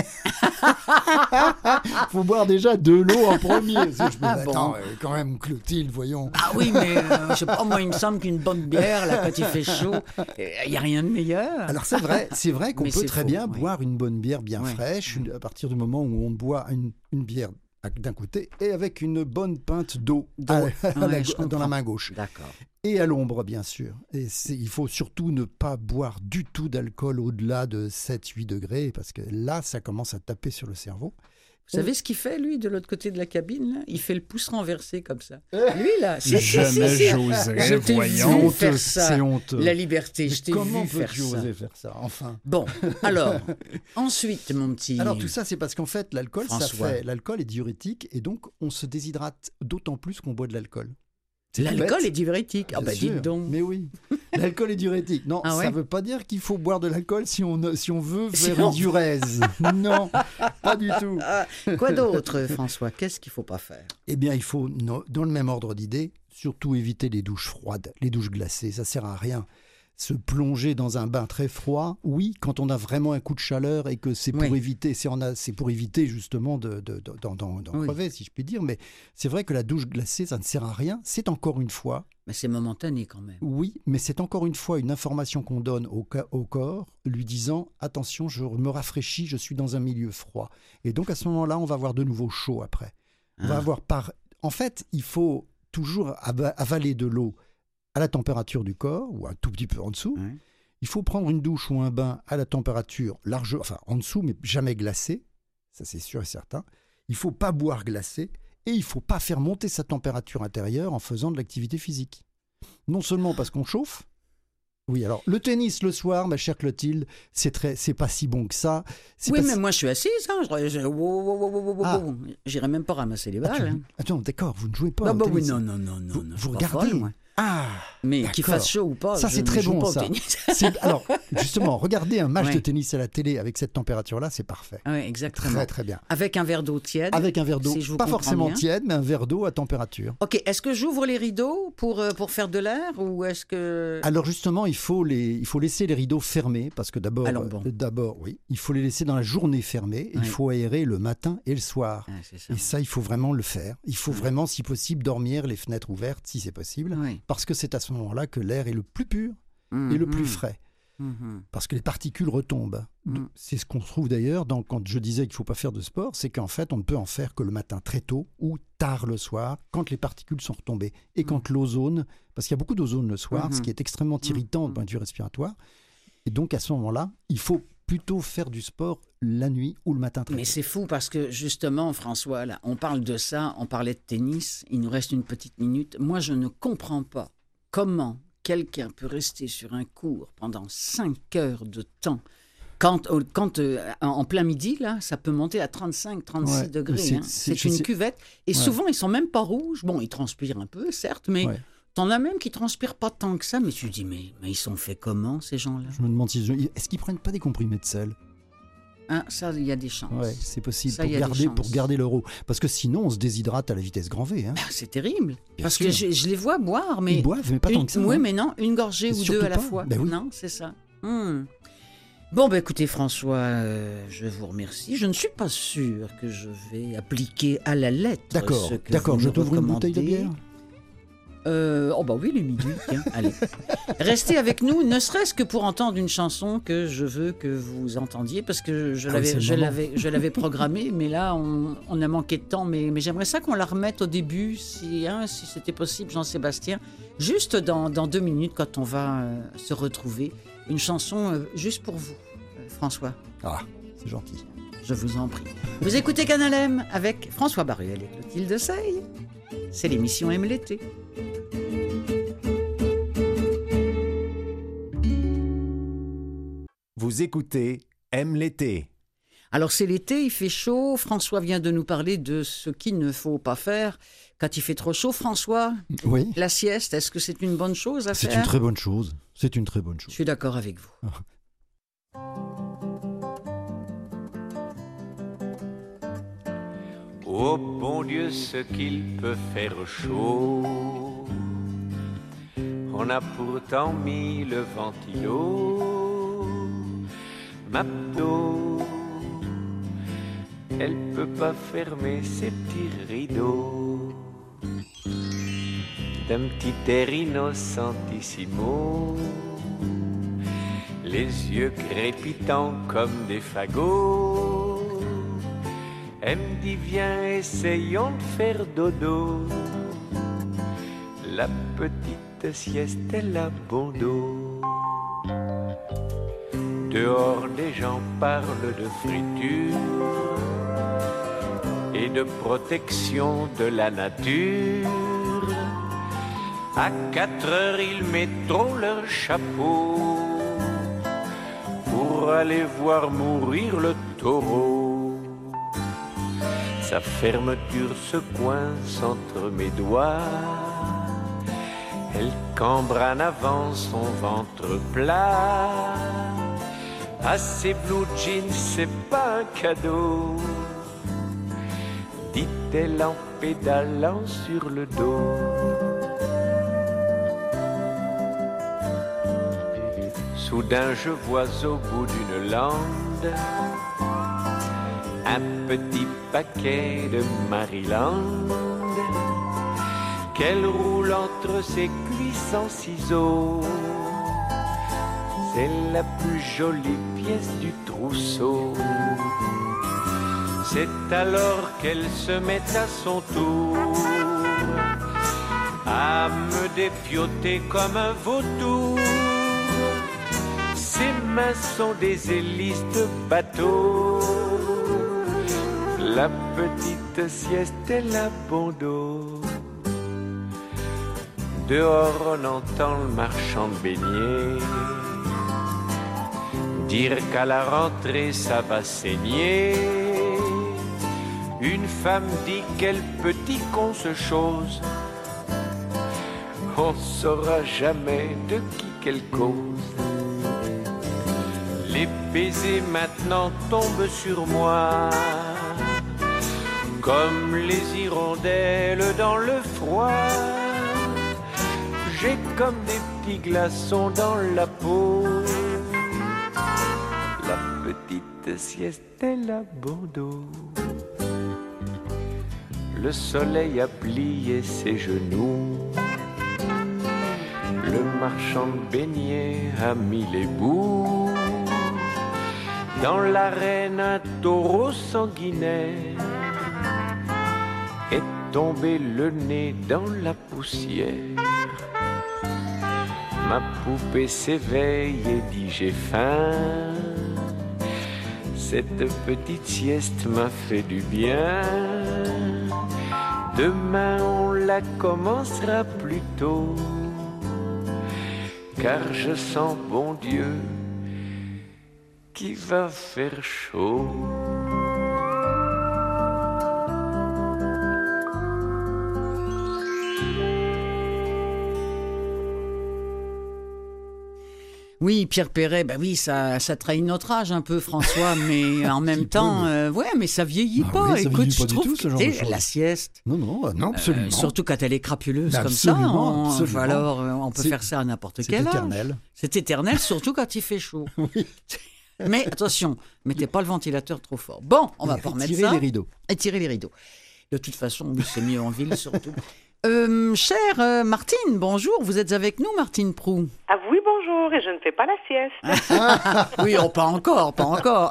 faut boire déjà de l'eau en premier. Parce que je me Ah dis, bon. attends, euh, quand même, Clotilde, voyons. Ah oui, mais euh, je sais pas, moi, il me semble qu'une bonne bière, là, quand il fait chaud, il n'y a rien de meilleur. Alors c'est vrai, c'est vrai qu'on Mais peut c'est très faux, bien oui. boire une bonne bière bien Ouais. fraîche une- à partir du moment où on boit une, une bière à- d'un côté et avec une bonne pinte d'eau D'eau. à- à la Ouais, go- je dans la comprends. main gauche D'accord. et à l'ombre bien sûr. Et c'est- il faut surtout ne pas boire du tout d'alcool au-delà de sept huit degrés parce que là ça commence à taper sur le cerveau. Vous savez ce qu'il fait, lui, de l'autre côté de la cabine, là? Il fait le pouce renversé, comme ça. Eh. Lui, là, si, si, Jamais si, si. j'oserais, Je t'ai voyons. vu honteux, faire ça. c'est honteux. La liberté, Mais je t'ai comment vu faire peux-tu ça. oser faire ça enfin? Bon, alors, ensuite, mon petit... Alors tout ça, c'est parce qu'en fait, l'alcool, ça François. fait, l'alcool est diurétique et donc on se déshydrate d'autant plus qu'on boit de l'alcool. C'est tout L'alcool bête. est diurétique. Ah Bien bah sûr. dites donc. Mais oui, l'alcool est diurétique. Non, Ah ça ouais ne veut pas dire qu'il faut boire de l'alcool si on, si on veut Si faire on- une diurèse. Non, pas du tout. Ah, quoi d'autre, François? Qu'est-ce qu'il ne faut pas faire? Eh bien, il faut, no- dans le même ordre d'idée, surtout éviter les douches froides, les douches glacées. Ça sert à rien. Se plonger dans un bain très froid, oui, quand on a vraiment un coup de chaleur et que c'est pour Oui. éviter, c'est, en a- c'est pour éviter justement de, de, de- d'en, d'en- d'en Oui. crever, si je puis dire. Mais c'est vrai que la douche glacée, ça ne sert à rien. C'est encore une fois, Mais c'est momentané quand même. oui, mais c'est encore une fois une information qu'on donne au, ca- au corps, lui disant attention, je me rafraîchis, je suis dans un milieu froid. Et donc à ce moment-là, on va avoir de nouveau chaud après. On va Ah. avoir par. En fait, il faut toujours ava- avaler de l'eau à la température du corps ou un tout petit peu en dessous. Ouais. Il faut prendre une douche ou un bain à la température large, enfin en dessous, mais jamais glacé. Ça, c'est sûr et certain. Il faut pas boire glacé et il faut pas faire monter sa température intérieure en faisant de l'activité physique. Non seulement parce qu'on chauffe. Oui, alors le tennis le soir, ma chère Clotilde, c'est très, c'est pas si bon que ça. C'est Oui, pas mais si- moi je suis assise. Hein. Je, je- wow, wow, wow, wow, wow, wow. Ah. J'irai même pas ramasser les Ah, balles. tu- hein. Attends, d'accord, vous ne jouez pas Non, au bah oui, tennis. non, non, non, non. Vous- non, je vous suis pas regardez. folle, moi. Ah, Mais d'accord. qu'il fasse chaud ou pas, Ça, je c'est ne très joue bon, pas au ça. tennis. C'est- Alors, justement, regarder un match Ouais. de tennis à la télé avec cette température-là, c'est parfait. Oui, exactement. Très, très bien. Avec un verre d'eau tiède. Avec un verre d'eau, si je vous pas comprends forcément bien. tiède, mais un verre d'eau à température. Ok, est-ce que j'ouvre les rideaux pour, euh, pour faire de l'air ou est-ce que... Alors justement, il faut, les, il faut laisser les rideaux fermés, parce que d'abord, Allons bon. euh, d'abord, oui, il faut les laisser dans la journée fermée, et il Oui. faut aérer le matin et le soir. Ah, c'est ça. Et ça, il faut vraiment le faire. Il faut Ouais. vraiment, si possible, dormir les fenêtres ouvertes, si c'est possible, Oui. parce que c'est à ce moment-là que l'air est le plus pur et le plus Mhm. frais. Mhm. Parce que les particules retombent. Mhm. C'est ce qu'on trouve d'ailleurs dans, quand je disais qu'il ne faut pas faire de sport, c'est qu'en fait, on ne peut en faire que le matin très tôt ou tard le soir, quand les particules sont retombées. Et quand l'ozone, parce qu'il y a beaucoup d'ozone le soir, Mhm. ce qui est extrêmement irritant Mhm. du point de vue respiratoire. Et donc, à ce moment-là, il faut plutôt faire du sport la nuit ou le matin très Mais tôt. c'est fou parce que justement, François, là, on parle de ça, on parlait de tennis, il nous reste une petite minute. Moi, je ne comprends pas comment quelqu'un peut rester sur un court pendant cinq heures de temps. Quand, euh, quand euh, en en plein midi, là, ça peut monter à trente-cinq, trente-six Ouais, degrés. c'est- hein. c'est- C'est je une sais- cuvette. Et Ouais. souvent, ils sont même pas rouges. Bon, ils transpirent un peu, certes, mais Ouais. t'en as même qui transpirent pas tant que ça. Mais tu te dis, mais, mais ils sont faits comment, ces gens-là? Je me demande si est-ce qu'ils prennent pas des comprimés de sel. Hein, ça, il y a des chances. Ouais, c'est possible Ça, pour il y a des garder, pour chances. garder l'euro. Parce que sinon, on se déshydrate à la vitesse grand V. Hein. Ah, c'est terrible. Bien parce sûr. que je, je les vois boire, mais... Ils boivent, mais pas Une- tant que ça. Oui, hein. mais non, une gorgée Mais ou surtout deux à la pas. fois. Ben oui. Non, c'est ça. Hmm. Bon, ben écoutez, François, euh, je vous remercie. Je ne suis pas sûr que je vais appliquer à la lettre D'accord, ce que d'accord. vous Je me t'ouvre une bouteille de recommandez. bière. Euh, oh bah oui, les midi, tiens, allez. Restez avec nous, ne serait-ce que pour entendre une chanson que je veux que vous entendiez, parce que je Ah oui, c'est l'avais, le je moment. l'avais, je l'avais programmée, mais là, on, on a manqué de temps. Mais, mais j'aimerais ça qu'on la remette au début, si, hein, si c'était possible, Jean-Sébastien, juste dans, dans deux minutes, quand on va euh, se retrouver. Une chanson euh, juste pour vous, euh, François. Ah, c'est gentil. Je vous en prie. Vous écoutez Canal M avec François Baruel et Clotilde Sey. C'est l'émission Aime l'été. Vous écoutez Aime l'été. Alors c'est l'été, il fait chaud. François vient de nous parler de ce qu'il ne faut pas faire quand il fait trop chaud. François, Oui, la sieste, est-ce que c'est une bonne chose à c'est faire? une très bonne chose. C'est une très bonne Je chose. suis d'accord avec vous. Oh bon Dieu, ce qu'il peut faire chaud. On a pourtant mis le ventilo. Mapdo, elle peut pas fermer ses petits rideaux. D'un petit air innocentissimo, les yeux crépitants comme des fagots. Elle me dit viens essayons de faire dodo. La petite sieste elle a bon dos. Dehors les gens parlent de friture et de protection de la nature. À quatre heures ils mettront leur chapeau pour aller voir mourir le taureau. Sa fermeture se coince entre mes doigts. Elle cambre en avant son ventre plat. À ses blue jeans, c'est pas un cadeau, dit-elle en pédalant sur le dos. Soudain je vois au bout d'une lande un petit paquet de Maryland qu'elle roule entre ses cuisses en ciseaux. C'est la plus jolie pièce du trousseau. C'est alors qu'elle se met à son tour à me dépioter comme un vautour. Ses mains sont des hélices de bateau. La petite sieste, elle a bon dos. Dehors, on entend le marchand de beignets dire qu'à la rentrée, ça va saigner. Une femme dit quel petit con ce chose. on saura jamais de qui qu'elle cause. Les baisers maintenant tombent sur moi, comme les hirondelles dans le froid. J'ai comme des petits glaçons dans la peau. La petite sieste elle a bon dos. Le soleil a plié ses genoux. Le marchand de beignets a mis les bouts. Dans l'arène, un taureau sanguinaire est tombé le nez dans la poussière. Ma poupée s'éveille et dit j'ai faim. Cette petite sieste m'a fait du bien. Demain on la commencera plus tôt, car je sens, bon Dieu, qu'il va faire chaud. Oui, Pierre Perret, ben oui, ça, ça trahit notre âge un peu, François, mais en même temps, peu, mais... Euh, ouais, mais ça vieillit Ah pas. oui, ça Écoute, vieillit je pas du trouve tout, ce genre que de et choses. la sieste, Non, non, non, absolument. euh, surtout quand elle est crapuleuse Mais comme ça, absolument, on, absolument. alors euh, on peut C'est- faire ça à n'importe C'est quel âge. éternel. C'est éternel, surtout quand il fait chaud. Oui. Mais attention, mettez pas le ventilateur trop fort. Bon, on va Et pas remettre retirer ça. les rideaux. Et tirer les rideaux. De toute façon, oui, c'est mieux en ville surtout. Euh, chère euh, Martine, bonjour, vous êtes avec nous, Martine Proulx. Ah oui, bonjour, et je ne fais pas la sieste. Oui, oh, pas encore, pas encore.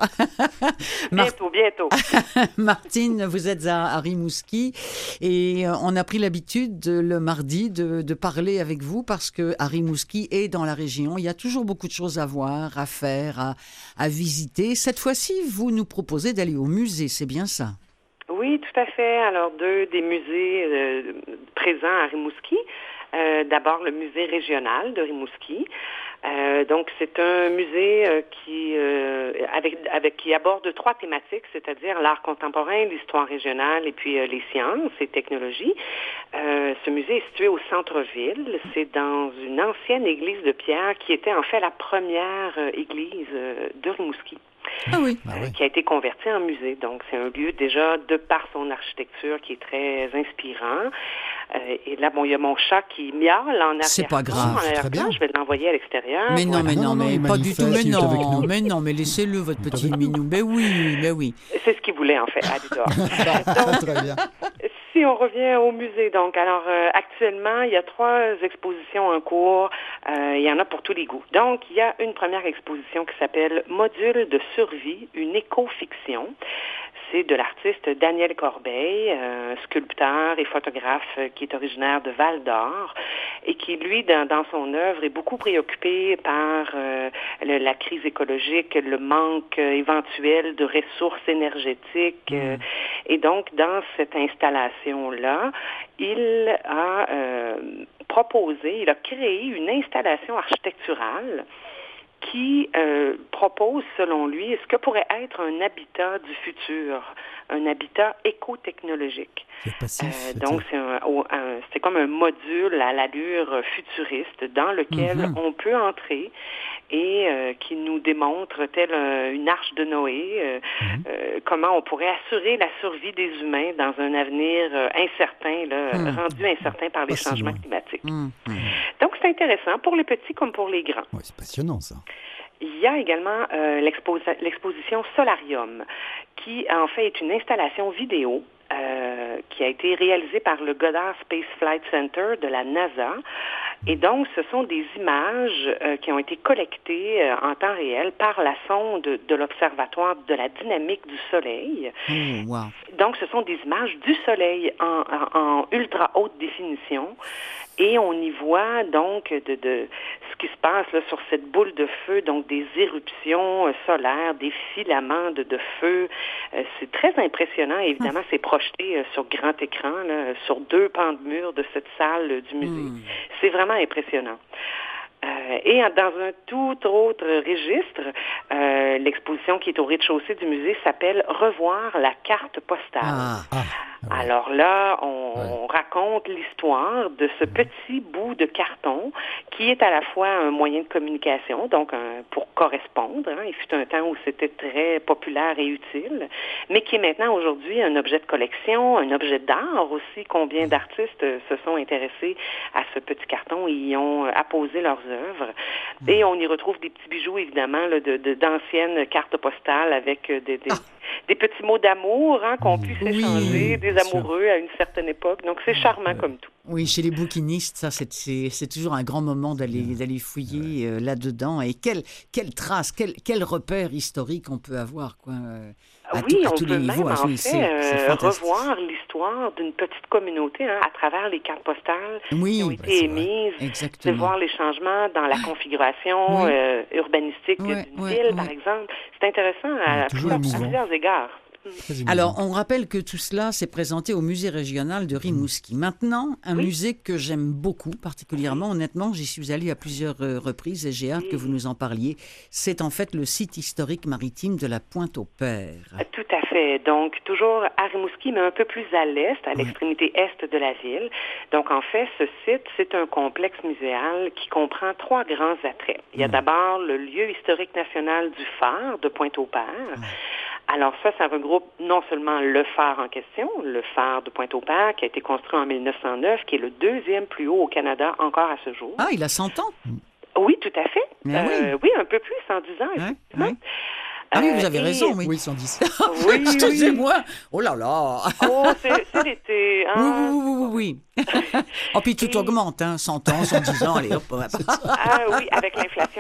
Mar- Bientôt, bientôt. Martine, vous êtes à, à Rimouski et euh, on a pris l'habitude de- le mardi de, de parler avec vous parce que à Rimouski et dans la région, il y a toujours beaucoup de choses à voir, à faire, à, à visiter. Cette fois-ci, vous nous proposez d'aller au musée, c'est bien ça? Oui, tout à fait. Alors, deux des musées euh, présents à Rimouski. Euh, d'abord, le musée régional de Rimouski. Euh, donc, c'est un musée euh, qui, euh, avec, avec, qui aborde trois thématiques, c'est-à-dire l'art contemporain, l'histoire régionale et puis euh, les sciences et technologies. Euh, ce musée est situé au centre-ville. C'est dans une ancienne église de pierre qui était en fait la première euh, église euh, de Rimouski. Ah oui. Ah euh, oui. qui a été converti en musée. Donc, c'est un lieu déjà, de par son architecture, qui est très inspirant. Euh, et là, bon, il y a mon chat qui miaule en arrière-plan. C'est pas grave, En c'est très arrière-plan, bien. je vais l'envoyer à l'extérieur. Mais non, Voilà. mais non, Non, non, mais il pas du tout, mais manifeste, il est avec non, nous. mais non, mais laissez-le, votre Il est petit avec minou. Mais oui, mais oui. C'est ce qu'il voulait, en fait, aller dehors. Très bien. Si on revient au musée, donc, alors, euh, actuellement, il y a trois expositions en cours. Euh, il y en a pour tous les goûts. Donc, il y a une première exposition qui s'appelle Module de survie, une éco-fiction. C'est de l'artiste Daniel Corbeil, euh, sculpteur et photographe euh, qui est originaire de Val-d'Or et qui, lui, dans, dans son œuvre, est beaucoup préoccupé par euh, le- la crise écologique, le manque euh, éventuel de ressources énergétiques. euh, et donc, dans cette installation-là, il a euh, proposé, il a créé une installation architecturale qui euh, propose, selon lui, ce que pourrait être un habitat du futur, un habitat éco-technologique. C'est passif. Euh, c'est donc, ça. c'est, un, au- un- c'est comme un module à l'allure futuriste dans lequel Mhm. on peut entrer et euh, qui nous démontre, telle euh, une arche de Noé, euh, Mhm. euh, comment on pourrait assurer la survie des humains dans un avenir euh, incertain, là, Mhm. rendu incertain par les Pas si changements loin. climatiques. Hum, hum. Donc, c'est intéressant pour les petits comme pour les grands. Ouais, c'est passionnant, ça. Il y a également euh, l'exposa- l'exposition Solarium, qui en fait est une installation vidéo euh, qui a été réalisée par le Goddard Space Flight Center de la NASA. Et donc, ce sont des images euh, qui ont été collectées euh, en temps réel par la sonde de l'Observatoire de la dynamique du Soleil. Oh, wow. Donc, ce sont des images du Soleil en, en, en ultra haute définition. Et on y voit donc de, de ce qui se passe là, sur cette boule de feu, donc des éruptions euh, solaires, des filaments de, de feu. Euh, c'est très impressionnant. Évidemment, c'est projeté euh, sur grand écran, là, sur deux pans de mur de cette salle euh, du musée. Mm. C'est vraiment impressionnant. Euh, et en- dans un tout autre registre, euh, l'exposition qui est au rez-de-chaussée du musée s'appelle « Revoir la carte postale ». Ah, Ah, Ouais. Alors là, on, Ouais. on raconte l'histoire de ce petit bout de carton qui est à la fois un moyen de communication, donc un, pour correspondre. Hein. Il fut un temps où c'était très populaire et utile, mais qui est maintenant aujourd'hui un objet de collection, un objet d'art aussi. Combien d'artistes euh, se sont intéressés à ce petit carton et y ont euh, apposé leurs œuvres. Et on y retrouve des petits bijoux, évidemment, là, de, de, d'anciennes cartes postales avec euh, des, des, Ah. des petits mots d'amour hein, qu'on puisse Oui, échanger, des bien sûr. amoureux à une certaine époque. Donc, c'est charmant comme tout. Oui, chez les bouquinistes, ça, c'est, c'est, c'est toujours un grand moment d'aller, d'aller fouiller euh, là-dedans. Et quelle, quelle trace, quel, quel repère historique on peut avoir, quoi. euh, à Oui, tout- à on tous peut les niveaux. même, Ah, en oui, fait, c'est- c'est euh, fantastique. revoir l'histoire d'une petite communauté hein, à travers les cartes postales Oui, qui ont ben, été c'est vrai. émises. C'est Exactement. voir les changements dans la configuration Oui. euh, urbanistique Ouais, d'une ouais, ville, par ouais. exemple. C'est intéressant à, Ouais, toujours à émouvant. plusieurs égards. Très émouvant. Alors, on rappelle que tout cela s'est présenté au musée régional de Rimouski. Maintenant, un Oui. musée que j'aime beaucoup, particulièrement, honnêtement, j'y suis allée à plusieurs euh, reprises et j'ai hâte que vous nous en parliez. C'est en fait le site historique maritime de la Pointe-au-Père. Tout à fait. Donc, toujours à Rimouski, mais un peu plus à l'est, à l'extrémité est de la ville. Donc, en fait, ce site, c'est un complexe muséal qui comprend trois grands attraits. Il y a d'abord le lieu historique national du phare de Pointe-au-Père. Alors ça, ça regroupe non seulement le phare en question, le phare de Pointe-au-Père, qui a été construit en mille neuf cent neuf, qui est le deuxième plus haut au Canada encore à ce jour. Ah, il a cent ans? Oui, tout à fait. Mais Euh, oui. oui, un peu plus, cent dix ans, Ouais, effectivement. ouais. Ah oui, Euh, vous avez et- raison, oui. Oui, cent dix. Oui, oui. Excusez-moi. Oh là là. Oh, c'est c'est l'été. Oui, Hein? oui, oui, oui, oui. Oh, puis tout Et- augmente, hein. cent ans, cent dix ans, allez, hop. hop. Ah oui, avec l'inflation.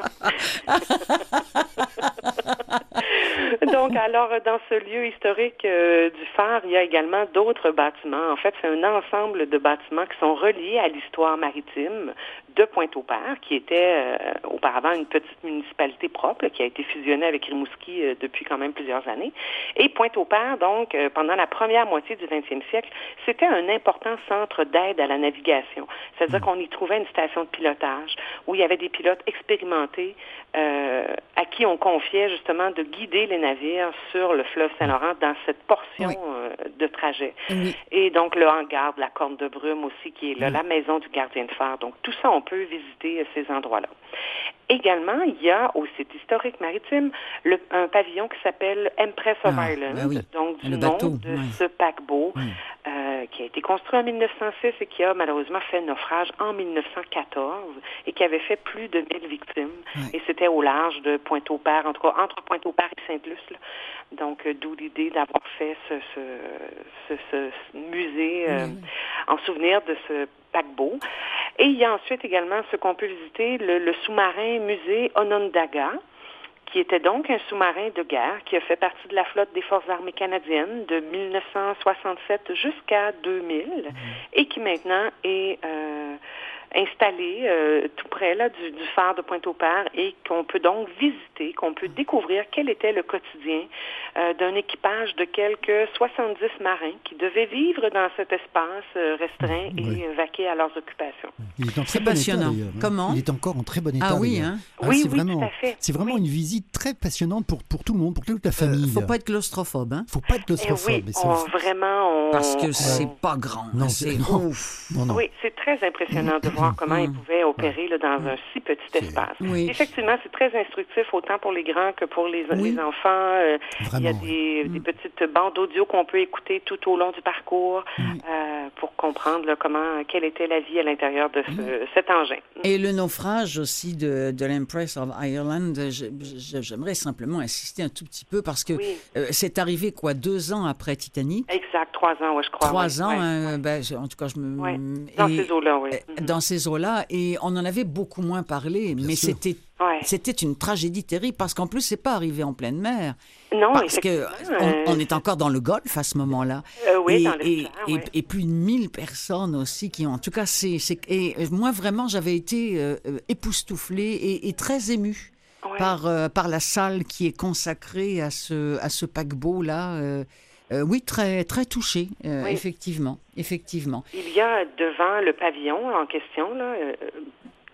Donc, alors, dans ce lieu historique euh, du phare, il y a également d'autres bâtiments. En fait, c'est un ensemble de bâtiments qui sont reliés à l'histoire maritime de Pointe-au-Père, qui était euh, auparavant une petite municipalité propre, là, qui a été fusionnée avec Rimouski euh, depuis quand même plusieurs années. Et Pointe-au-Père, donc, euh, pendant la première moitié du vingtième siècle, c'était un important centre d'aide à la navigation. C'est-à-dire qu'on y trouvait une station de pilotage où il y avait des pilotes expérimentés euh, à qui on confiait justement de guider les navires sur le fleuve Saint-Laurent dans cette portion Oui. euh, de trajet. Oui. Et donc le hangar de la Corne de Brume aussi qui est là, la maison du gardien de phare. Donc tout ça, on peut visiter euh, ces endroits-là. Également, il y a au site historique maritime le, un pavillon qui s'appelle Empress of Ah, Ireland, ben oui. donc du Le nom bateau, de oui. ce paquebot Oui. euh, qui a été construit en mille neuf cent six et qui a malheureusement fait naufrage en mille neuf cent quatorze et qui avait fait plus de mille victimes. Oui. Et c'était au large de Pointe-au-Père, en tout cas entre Pointe-au-Père et Sainte-Luce. Là. Donc, euh, d'où l'idée d'avoir fait ce, ce, ce, ce- ce musée euh, Oui. en souvenir de ce paquebot. Et il y a ensuite également ce qu'on peut visiter, le, le sous-marin musée Onondaga, qui était donc un sous-marin de guerre qui a fait partie de la flotte des Forces armées canadiennes de mille neuf cent soixante-sept jusqu'à deux mille et qui maintenant est euh, installé euh, tout près là, du, du phare de Pointe-au-Père et qu'on peut donc visiter, qu'on peut découvrir quel était le quotidien euh, d'un équipage de quelques soixante-dix marins qui devaient vivre dans cet espace euh, restreint Oui. et euh, vaquer à leurs occupations. Il est en C'est très bon passionnant. état d'ailleurs. hein. Comment Il est encore en très bon état. Ah oui, d'ailleurs. hein. Oui, c'est oui, vraiment, tout à fait. c'est vraiment Oui. une visite très passionnante pour, pour tout le monde, pour toute la Euh, famille. faut pas être claustrophobe, hein. Faut pas être Et claustrophobe. oui, mais ça- on, vraiment, on... Parce que on- c'est pas grand. Non, hein, c'est- c'est non. ouf. non, non. Oui, c'est très impressionnant de voir comment ils pouvaient opérer là, dans un si petit espace. Oui. Effectivement, c'est très instructif autant pour les grands que pour les, Oui. les enfants. Euh, il y a Vraiment, des, des petites bandes audio qu'on peut écouter tout au long du parcours euh, pour comprendre là, comment, quelle était la vie à l'intérieur de ce, cet engin. Et le naufrage aussi de, de l'Empress of Ireland, je- je- j'aimerais simplement insister un tout petit peu parce que Oui. euh, c'est arrivé quoi, deux ans après Titanic? Exact, trois ans, ouais, je crois. Trois ouais, ans, ouais. hein, ben, je- en tout cas, je me... Ouais. Dans et- ces eaux-là, oui. euh, Dans ces eaux-là, et on en avait beaucoup moins parlé, mais sûr. c'était Ouais. c'était une tragédie terrible parce qu'en plus, c'est pas arrivé en pleine mer. Non, Parce que effectivement, on, euh, on est encore dans le Golfe à ce moment-là. Euh, oui, et, dans et, l'estuaire, et, ouais. et plus de mille personnes aussi qui ont. En tout cas, c'est. c'est- Et moi, vraiment, j'avais été euh, euh, époustouflée et, et très émue Ouais. par, euh, par la salle qui est consacrée à ce, à ce paquebot-là. Euh, euh, oui, très, très touchée, euh, Oui. effectivement. effectivement. Il y a devant le pavillon en question, là, euh,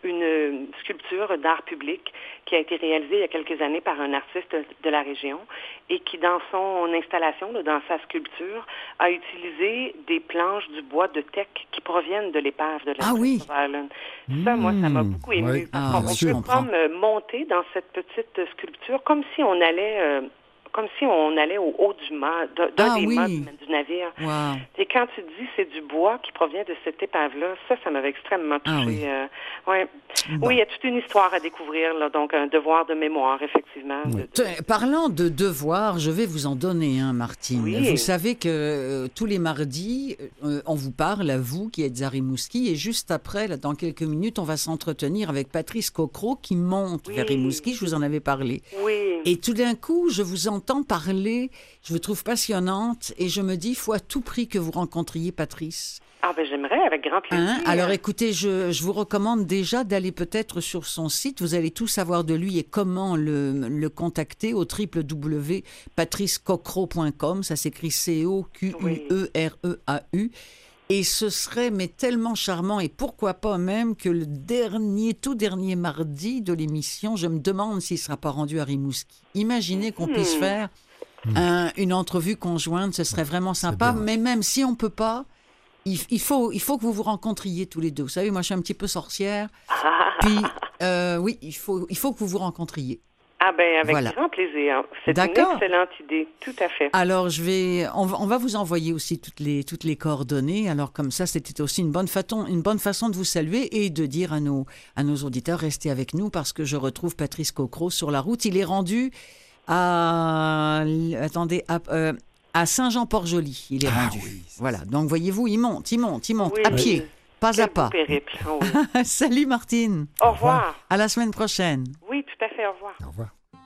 une sculpture d'art public qui a été réalisée il y a quelques années par un artiste de la région et qui, dans son installation, là, dans sa sculpture, a utilisé des planches du bois de teck qui proviennent de l'épave de la Ah oui. Island. Ça, moi, ça m'a beaucoup ému. Ouais. Parce Ah, qu'on oui, je peut comprends. comme euh, monter dans cette petite sculpture comme si on allait... euh, comme si on allait au haut du mât, d'un Ah des oui. mâts du, du navire. Wow. Et quand tu dis c'est du bois qui provient de cette épave-là, ça, ça m'avait extrêmement touchée. Ah oui. Euh, ouais. Bon. Oui, il y a toute une histoire à découvrir, là, donc un devoir de mémoire, effectivement. Oui. de- de- Tiens, Parlant de devoirs, je vais vous en donner un, Martine. Oui. Vous savez que euh, tous les mardis, euh, on vous parle, à vous qui êtes à Rimouski, et juste après, là, dans quelques minutes, on va s'entretenir avec Patrice Cocro qui monte Oui. vers Rimouski. Je vous en avais parlé. Oui. Et tout d'un coup, je vous entends parler, je vous trouve passionnante, et je me dis, il faut à tout prix que vous rencontriez Patrice. Ah, ben j'aimerais, avec grand plaisir. Hein? Alors écoutez, je, je vous recommande déjà d'aller peut-être sur son site. Vous allez tout savoir de lui et comment le, le contacter au w w w point patrice cocro point com. Ça s'écrit C O Q U E R E A U. Et ce serait mais tellement charmant, et pourquoi pas même que le dernier, tout dernier mardi de l'émission, je me demande s'il ne sera pas rendu à Rimouski. Imaginez qu'on puisse faire un- une entrevue conjointe, ce serait vraiment sympa. bien. Mais même si on ne peut pas, il, il faut, il faut que vous vous rencontriez tous les deux. Vous savez, moi je suis un petit peu sorcière. Puis, euh, oui, il faut, il faut que vous vous rencontriez. Ah, ben avec Voilà. grand plaisir. C'est une D'accord. excellente idée, tout à fait. Alors, je vais, on, va, on va vous envoyer aussi toutes les, toutes les coordonnées. Alors, comme ça, c'était aussi une bonne, façon, une bonne façon de vous saluer et de dire à nos, à nos auditeurs, restez avec nous parce que je retrouve Patrice Cocro sur la route. Il est rendu à, attendez, à, euh, à Saint-Jean-Port-Joli. Il est Ah rendu. oui, c'est Voilà. Donc, voyez-vous, il monte, il monte, il monte Oui, à oui. pied, pas Quel à pas. beau périple. Oh, oui. Salut, Martine. Au revoir. À la semaine prochaine. Oui, tout à fait, au revoir. Au revoir.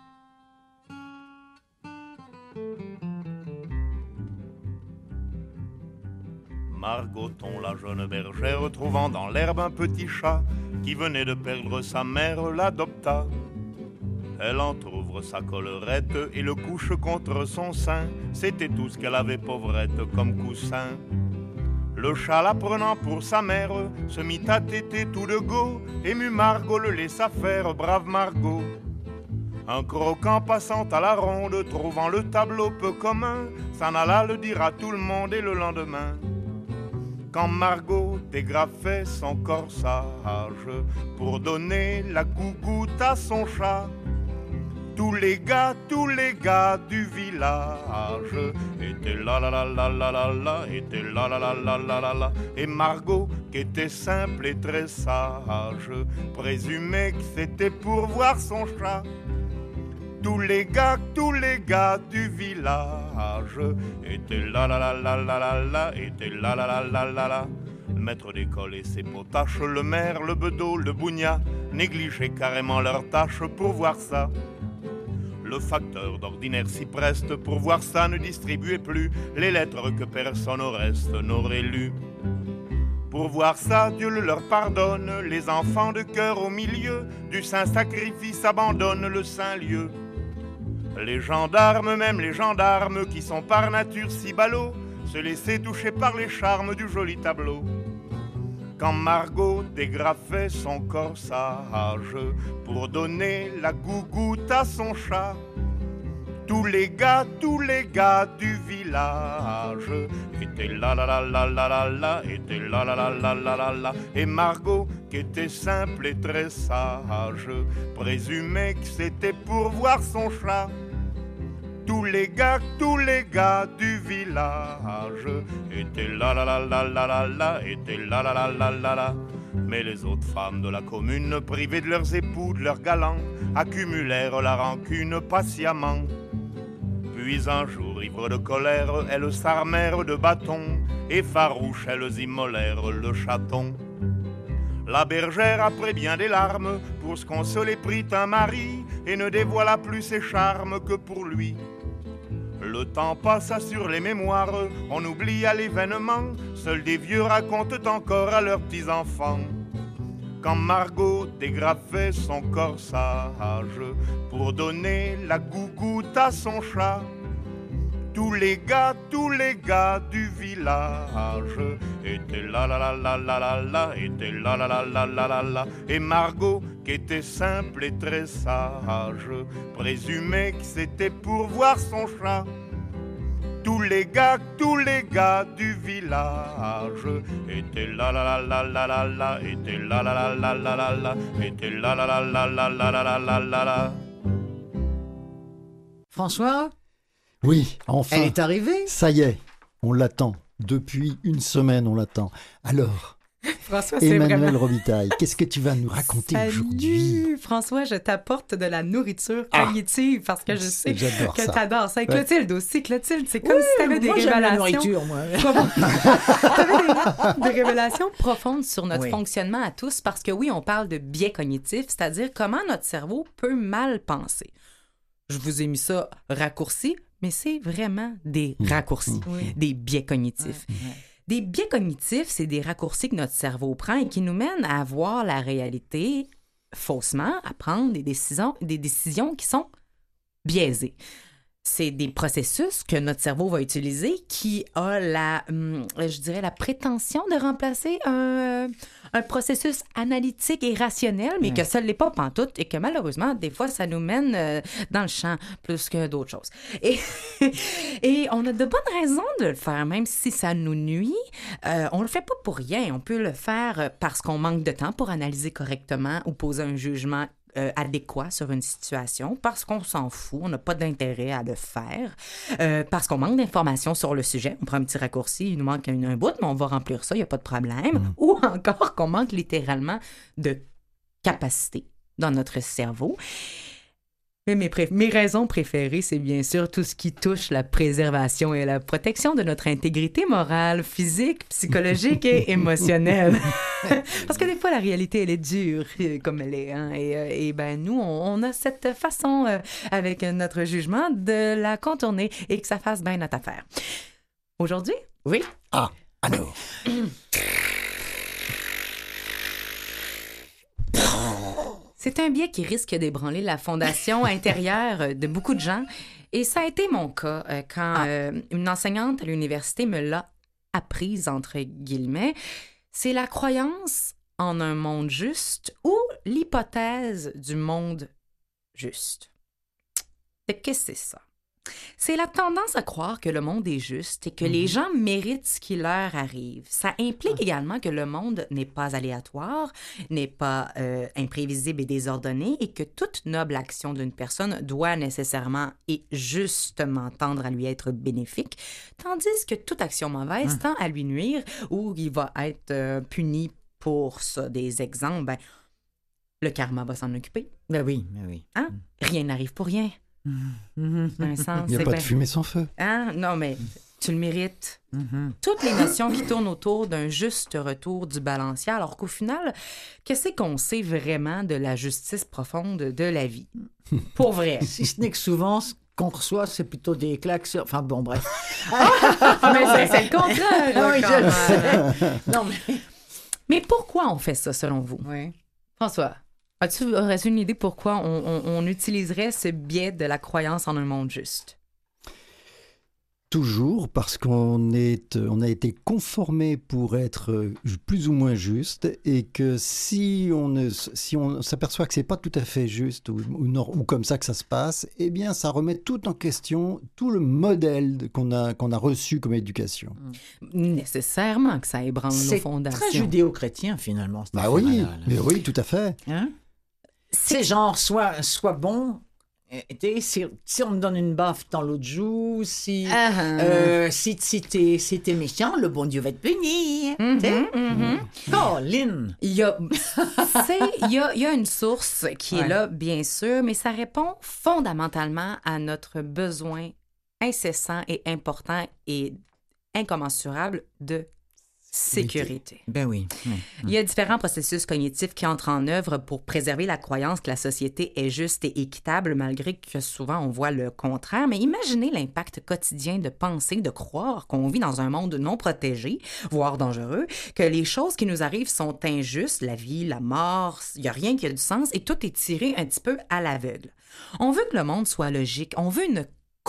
Margoton, la jeune bergère, trouvant dans l'herbe un petit chat qui venait de perdre sa mère, l'adopta. Elle entr'ouvre sa collerette et le couche contre son sein. C'était tout ce qu'elle avait, pauvrette, comme coussin. Le chat, la prenant pour sa mère, se mit à téter tout de go. Ému Margot le laissa faire, brave Margot. Un croquant passant à la ronde, trouvant le tableau peu commun, s'en alla le dire à tout le monde et le lendemain. Quand Margot dégrafait son corsage pour donner la gougoute à son chat, tous les gars, tous les gars du village étaient là là là là là là là, étaient là là là là là là là. Et Margot, qui était simple et très sage, présumait que c'était pour voir son chat. Tous les gars, tous les gars du village étaient là là là là là là là, étaient là là là là là là. Le maître d'école et ses potaches, le maire, le bedeau, le bougna, négligeaient carrément leurs tâches pour voir ça. Le facteur d'ordinaire s'y preste pour voir ça, ne distribuait plus les lettres que personne au reste n'aurait lues. Pour voir ça, Dieu le leur pardonne, les enfants de cœur au milieu du saint sacrifice abandonnent le saint lieu. Les gendarmes, même les gendarmes qui sont par nature si ballots, se laissaient toucher par les charmes du joli tableau. Quand Margot dégrafait son corsage pour donner la gougoute à son chat, tous les gars, tous les gars du village étaient là là là là là là là, étaient là là là là là là là. Et Margot, qui était simple et très sage, présumait que c'était pour voir son chat. Tous les gars, tous les gars du village étaient là là là là là là là, étaient là là là là là là. Mais les autres femmes de la commune, privées de leurs époux, de leurs galants, accumulèrent la rancune patiemment. Puis un jour, ivres de colère, elles s'armèrent de bâtons, et farouches, elles immolèrent le chaton. La bergère, après bien des larmes, pour se consoler prit un mari, et ne dévoila plus ses charmes que pour lui. Le temps passa sur les mémoires, on oublia l'événement, seuls des vieux racontent encore à leurs petits-enfants. Quand Margot dégrafait son corsage pour donner la gougoute à son chat, Tous les gars, tous les gars du village étaient là, là, là, là, là, là, là, étaient là, là, là, là, là, là, là. Et Margot, qui était simple et très sage, présumait que c'était pour voir son chat. Tous les gars, tous les gars du village étaient là, là, là, là, là, là, là, étaient là, là, là, là, là, là, là, étaient là, là, là, là, là, là, là, là, là, là. François, Oui, enfin. elle est arrivée. Ça y est, on l'attend. Depuis une semaine, on l'attend. Alors, François, c'est Emmanuel vraiment... Robitaille, qu'est-ce que tu vas nous raconter Salut, aujourd'hui? François, je t'apporte de la nourriture Ah! cognitive parce que je sais J'adore que ça. t'adores ça. Et Ouais. Clotilde aussi. Clotilde, c'est comme si t'avais des moi, j'aime la révélations. nourriture, moi. T'avais des, des révélations profondes sur notre Oui. fonctionnement à tous parce que oui, on parle de biais cognitifs, c'est-à-dire comment notre cerveau peut mal penser. Je vous ai mis ça raccourci, mais c'est vraiment des raccourcis, Oui. des biais cognitifs. Ouais, ouais. Des biais cognitifs, c'est des raccourcis que notre cerveau prend et qui nous mènent à voir la réalité faussement, à prendre des décisions, des décisions qui sont biaisées. C'est des processus que notre cerveau va utiliser qui a la, hum, je dirais, la prétention de remplacer un, un processus analytique et rationnel, mais que ça ne l'est pas pantoute et que malheureusement, des fois, ça nous mène euh, dans le champ plus que d'autres choses. Et, et on a de bonnes raisons de le faire, même si ça nous nuit. Euh, on le fait pas pour rien. On peut le faire parce qu'on manque de temps pour analyser correctement ou poser un jugement Euh, adéquat sur une situation, parce qu'on s'en fout, on n'a pas d'intérêt à le faire, euh, parce qu'on manque d'informations sur le sujet. On prend un petit raccourci, il nous manque un, un bout, mais on va remplir ça, il n'y a pas de problème. Mmh. Ou encore qu'on manque littéralement de capacité dans notre cerveau. Mais mes, pré- mes raisons préférées, c'est bien sûr tout ce qui touche la préservation et la protection de notre intégrité morale, physique, psychologique et émotionnelle. Parce que des fois, la réalité, elle est dure euh, comme elle est. Hein? Et, euh, et ben nous, on, on a cette façon, euh, avec notre jugement, de la contourner et que ça fasse bien notre affaire. Aujourd'hui? Oui. Ah, alors. C'est un biais qui risque d'ébranler la fondation intérieure de beaucoup de gens. Et ça a été mon cas euh, quand euh, une enseignante à l'université me l'a apprise, entre guillemets. C'est la croyance en un monde juste ou l'hypothèse du monde juste. Et qu'est-ce que c'est ça? C'est la tendance à croire que le monde est juste et que mm-hmm. les gens méritent ce qui leur arrive. Ça implique ah. également que le monde n'est pas aléatoire, n'est pas euh, imprévisible et désordonné et que toute noble action d'une personne doit nécessairement et justement tendre à lui être bénéfique, tandis que toute action mauvaise ah. tend à lui nuire ou il va être euh, puni pour ça. Des exemples, ben, le karma va s'en occuper. Ben oui, ben oui. Hein? Rien n'arrive pour rien. Mm-hmm. Un sens, Il n'y a pas ben... de fumée sans feu. Hein? Non, mais tu le mérites. Mm-hmm. Toutes les notions qui tournent autour d'un juste retour du balancier, alors qu'au final, qu'est-ce qu'on sait vraiment de la justice profonde de la vie? Pour vrai. Si ce n'est que souvent, ce qu'on reçoit, c'est plutôt des claques sur... Enfin, bon, bref. Mais c'est, c'est le contraire. Ah oui, quand je même. sais. Non, mais... mais pourquoi on fait ça, selon vous? Oui. François, as-tu aurais-tu une idée pourquoi on, on, on utiliserait ce biais de la croyance en un monde juste? Toujours parce qu'on est, on a été conformé pour être plus ou moins juste et que si on, ne, si on s'aperçoit que c'est pas tout à fait juste ou, ou, ou comme ça que ça se passe, eh bien ça remet tout en question, tout le modèle qu'on a, qu'on a reçu comme éducation. Nécessairement que ça ébranle nos fondations. C'est très judéo-chrétien finalement. Bah oui, mais oui, tout à fait. Hein? C'est genre, soit, soit bon... Si, si on me donne une baffe dans l'autre joue, si, uh-huh. euh, si, si t'es si t'es méchant, le bon Dieu va te punir. Mm-hmm, mm-hmm. Oh, Lynn! Il y a, il y a, il y a une source qui ouais. est là, bien sûr, mais ça répond fondamentalement à notre besoin incessant et important et incommensurable de sécurité. Ben oui. oui. Il y a différents processus cognitifs qui entrent en œuvre pour préserver la croyance que la société est juste et équitable, malgré que souvent on voit le contraire. Mais imaginez l'impact quotidien de penser, de croire qu'on vit dans un monde non protégé, voire dangereux, que les choses qui nous arrivent sont injustes, la vie, la mort, il n'y a rien qui a du sens et tout est tiré un petit peu à l'aveugle. On veut que le monde soit logique, on veut une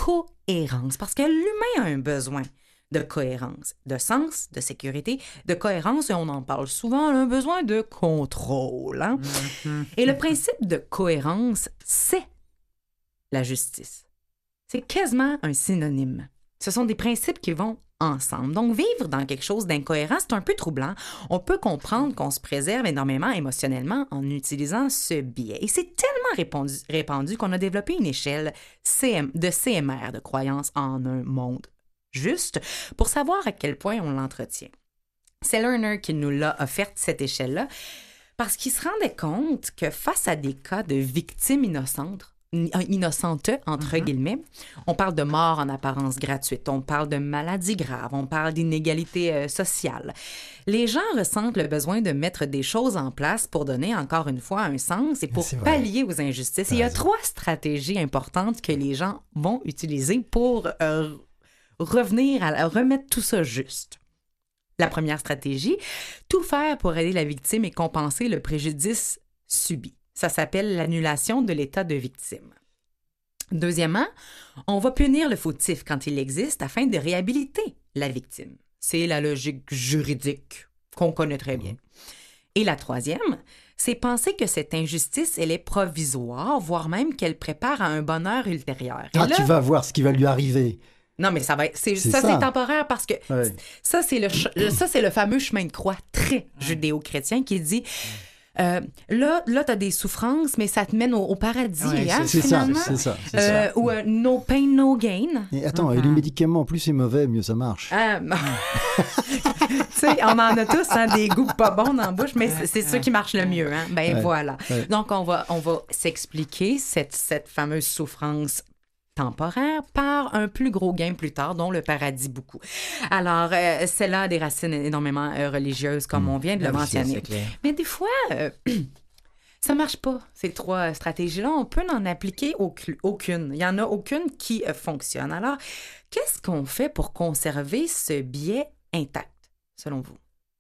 cohérence, parce que l'humain a un besoin de cohérence, de sens, de sécurité, de cohérence, et on en parle souvent, un besoin de contrôle. Hein? Mm-hmm. Et le principe de cohérence, c'est la justice. C'est quasiment un synonyme. Ce sont des principes qui vont ensemble. Donc, vivre dans quelque chose d'incohérent, c'est un peu troublant. On peut comprendre qu'on se préserve énormément émotionnellement en utilisant ce biais. Et c'est tellement répandu, répandu qu'on a développé une échelle C M, de C M R, de croyance en un monde juste, pour savoir à quel point on l'entretient. C'est Lerner qui nous l'a offerte, cette échelle-là, parce qu'il se rendait compte que face à des cas de victimes innocentes, innocentes, entre mm-hmm. guillemets, on parle de mort en apparence gratuite, on parle de maladies graves, on parle d'inégalités euh, sociales. Les gens ressentent le besoin de mettre des choses en place pour donner, encore une fois, un sens et pour pallier aux injustices. Et il y a trois stratégies importantes que les gens vont utiliser pour euh, revenir à, à remettre tout ça juste. La première stratégie, tout faire pour aider la victime et compenser le préjudice subi. Ça s'appelle l'annulation de l'état de victime. Deuxièmement, on va punir le fautif quand il existe afin de réhabiliter la victime. C'est la logique juridique qu'on connaît très bien. Et la troisième, c'est penser que cette injustice, elle est provisoire, voire même qu'elle prépare à un bonheur ultérieur. Et ah, là, tu vas voir ce qui va lui arriver. Non, mais ça va être, c'est, c'est ça, ça, c'est temporaire parce que ouais. ça, c'est le, ça, c'est le fameux chemin de croix très judéo-chrétien qui dit... Euh, là, là tu as des souffrances, mais ça te mène au, au paradis, ouais, hein, c'est, finalement. C'est ça, c'est ça. Euh, c'est ça. Ou euh, no pain, no gain. Et attends, uh-huh. les médicaments, plus c'est mauvais, mieux ça marche. Ah, tu sais, on en a tous hein, des goûts pas bons dans la bouche, mais c'est, c'est ça qui marche le mieux. Hein? Ben ouais. voilà. Ouais. Donc, on va, on va s'expliquer cette, cette fameuse souffrance temporaire par un plus gros gain plus tard, dont le paradis beaucoup. Alors, euh, celle-là a des racines énormément euh, religieuses, comme mmh. on vient de le oui, mentionner. Mais des fois, euh, ça marche pas, ces trois stratégies-là. On peut n'en appliquer aucune. Il y en a aucune qui euh, fonctionne. Alors, qu'est-ce qu'on fait pour conserver ce biais intact, selon vous?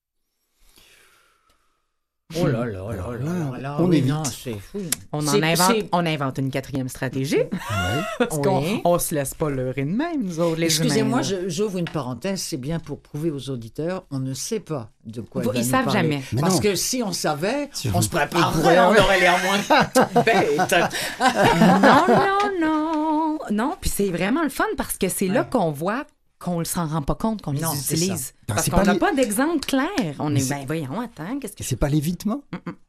Oh là là là là là. On oui, évite. Non, c'est fou. On, c'est, en invente, c'est... on invente une quatrième stratégie. Ouais. Parce qu'on on se laisse pas leurrer de même, nous autres, les Excusez-moi, humains. je, j'ouvre une parenthèse. C'est bien pour prouver aux auditeurs, on ne sait pas de quoi Vous, il va ils nous savent parler. jamais. Mais Parce non. que si on savait, Si on on- se préparerait, on aurait l'air moins bête. non, non, non. Non, puis c'est vraiment le fun parce que c'est là qu'on voit qu'on ne s'en rend pas compte qu'on Non, les c'est utilise. ça. Parce C'est qu'on pas n'a les- pas d'exemple clair. On Mais est, c'est- ben voyons, attends, qu'est-ce que C'est pas l'évitement?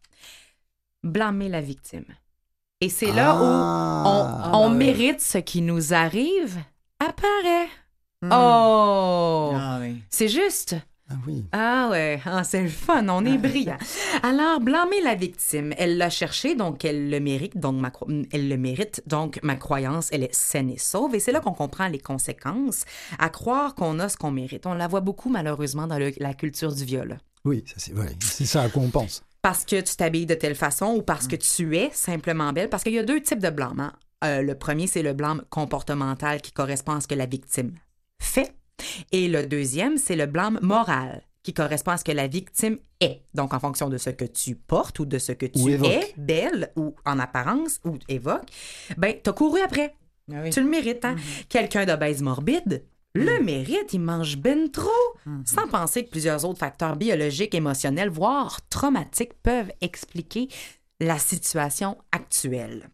blâmer la victime. Et c'est là Ah. où on, on Ah, ouais. mérite ce qui nous arrive apparaît. Hmm. Oh! Ah oui. C'est juste. Ah oui. Ah ouais, ah, c'est le fun, on est brillant. Alors, blâmer la victime, elle l'a cherché, donc elle le mérite, donc ma, cro- elle le mérite, donc ma croyance, elle est saine et sauve. Et c'est là qu'on comprend les conséquences, à croire qu'on a ce qu'on mérite. On la voit beaucoup, malheureusement, dans le- la culture du viol. Oui, ça, c'est, ouais, c'est ça à quoi on pense. Parce que tu t'habilles de telle façon ou parce que tu es simplement belle. Parce qu'il y a deux types de blâme. Hein. Euh, le premier, c'est le blâme comportemental qui correspond à ce que la victime fait. Et le deuxième, c'est le blâme moral qui correspond à ce que la victime est. Donc, en fonction de ce que tu portes ou de ce que tu Ou évoque. es, belle ou en apparence ou évoque, ben, t'as couru après. Ah oui. Tu le mérites. Hein? Quelqu'un d'obèse morbide le mérite, il mange ben trop, sans penser que plusieurs autres facteurs biologiques, émotionnels, voire traumatiques peuvent expliquer la situation actuelle.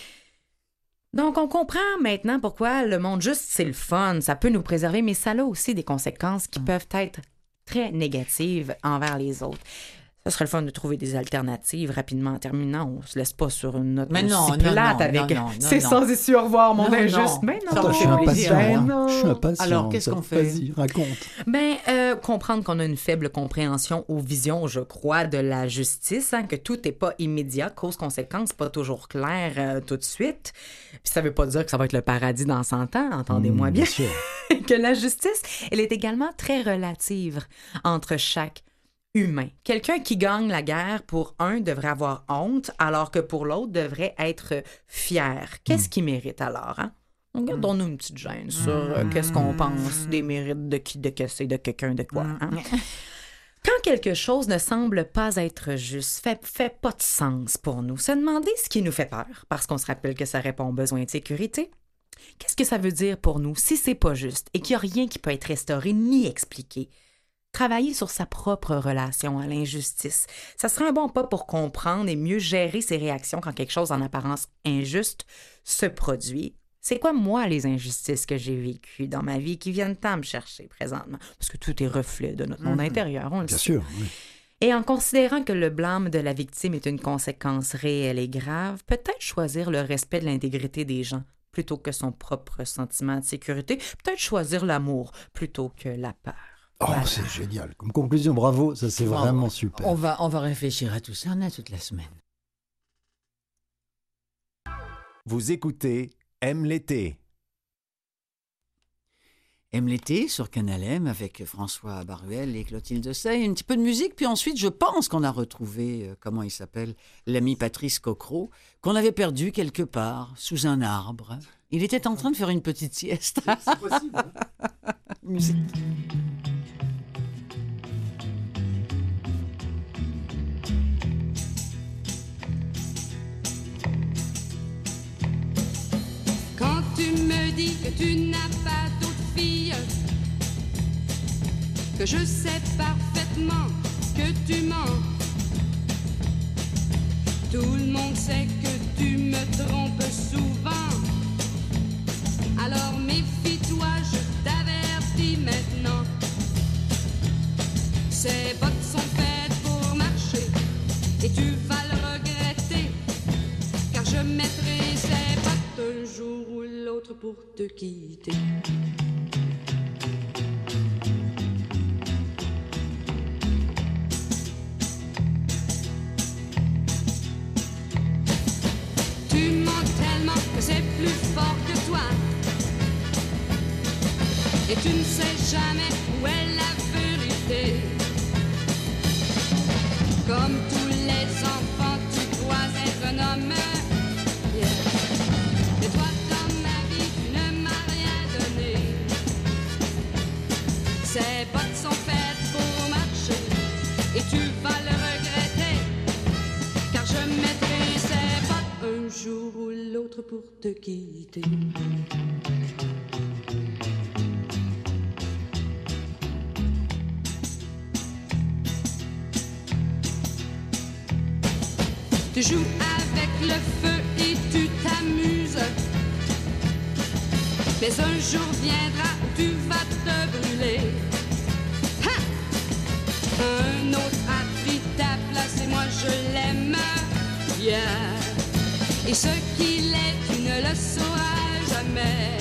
Donc, on comprend maintenant pourquoi le monde juste, c'est le fun, ça peut nous préserver, mais ça a aussi des conséquences qui peuvent être très négatives envers les autres. Ce serait le fun de trouver des alternatives rapidement en terminant. On se laisse pas sur une note Mais aussi non, non, plate non, avec non, non, c'est non. sans issue, au revoir, mon Non, injuste. non. Mais non, Ça Attends, me je suis fait impatient. plaisir. Ben hein. non. Je suis impatient. Alors, qu'est-ce qu'on fait? Vas-y, raconte. Ben, euh, comprendre qu'on a une faible compréhension ou vision, je crois, de la justice, hein, que tout n'est pas immédiat, cause-conséquence, pas toujours clair euh, tout de suite. Puis ça veut pas dire que ça va être le paradis dans cent ans, entendez-moi Mmh, bien. bien sûr. Que la justice, elle est également très relative entre chaque humain. Quelqu'un qui gagne la guerre, pour un, devrait avoir honte, alors que pour l'autre, devrait être fier. Qu'est-ce qu'il mérite alors, hein? Gardons-nous une petite gêne sur euh, qu'est-ce qu'on pense des mérites de qui, de que c'est, de quelqu'un, de quoi. Hein? Quand quelque chose ne semble pas être juste, fait, fait pas de sens pour nous, se demander ce qui nous fait peur, parce qu'on se rappelle que ça répond aux besoins de sécurité, Qu'est-ce que ça veut dire pour nous si c'est pas juste et qu'il n'y a rien qui peut être restauré ni expliqué? Travailler sur sa propre relation à l'injustice. Ça serait un bon pas pour comprendre et mieux gérer ses réactions quand quelque chose en apparence injuste se produit. C'est quoi, moi, les injustices que j'ai vécues dans ma vie qui viennent tant me chercher présentement? Parce que tout est reflet de notre monde Mmh. intérieur, on le Bien sait. sûr, oui. Et en considérant que le blâme de la victime est une conséquence réelle et grave, peut-être choisir le respect de l'intégrité des gens plutôt que son propre sentiment de sécurité. Peut-être choisir l'amour plutôt que la peur. Oh, Voilà. c'est génial. Comme conclusion, bravo, ça c'est vraiment super. On va, on va réfléchir à tout ça, on a toute la semaine. Vous écoutez Aime l'été. Aime l'été sur Canal M avec François Baruel et Clotilde Sey. Un petit peu de musique, puis ensuite, je pense qu'on a retrouvé, euh, comment il s'appelle, l'ami Patrice Cocro, qu'on avait perdu quelque part, sous un arbre. Il était en train de faire une petite sieste. C'est possible. Hein? Musique. Quand tu me dis que tu n'as pas d'autre fille, que je sais parfaitement que tu mens. Tout le monde sait que tu me trompes souvent. Alors méfie-toi, je t'avertis maintenant. Ces bottes sont faites pour marcher et tu vas le regretter, car je mettrai ces bottes un jour ou l'autre pour te quitter. Tu mens tellement que c'est plus fort que toi, et tu ne sais jamais où est la vérité. Comme tous les enfants, tu crois être un homme. Yeah. Mais toi, dans ma vie, tu ne m'as rien donné. Ces bottes sont faites pour marcher, et tu vas le regretter, car je mettrai ces bottes un jour ou l'autre pour te quitter. Tu joues avec le feu et tu t'amuses, mais un jour viendra où tu vas te brûler. Ha! Un autre a pris ta place et moi je l'aime. Yeah. Et ce qu'il est, tu ne le sauras jamais.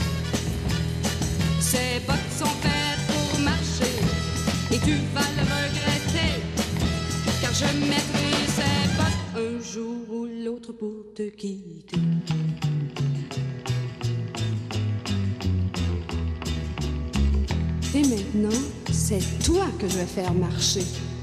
Ces bottes sont faites pour marcher et tu vas le regretter, car je mettrai ces bottes un jour ou l'autre pour te quitter. Et maintenant, c'est toi que je vais faire marcher.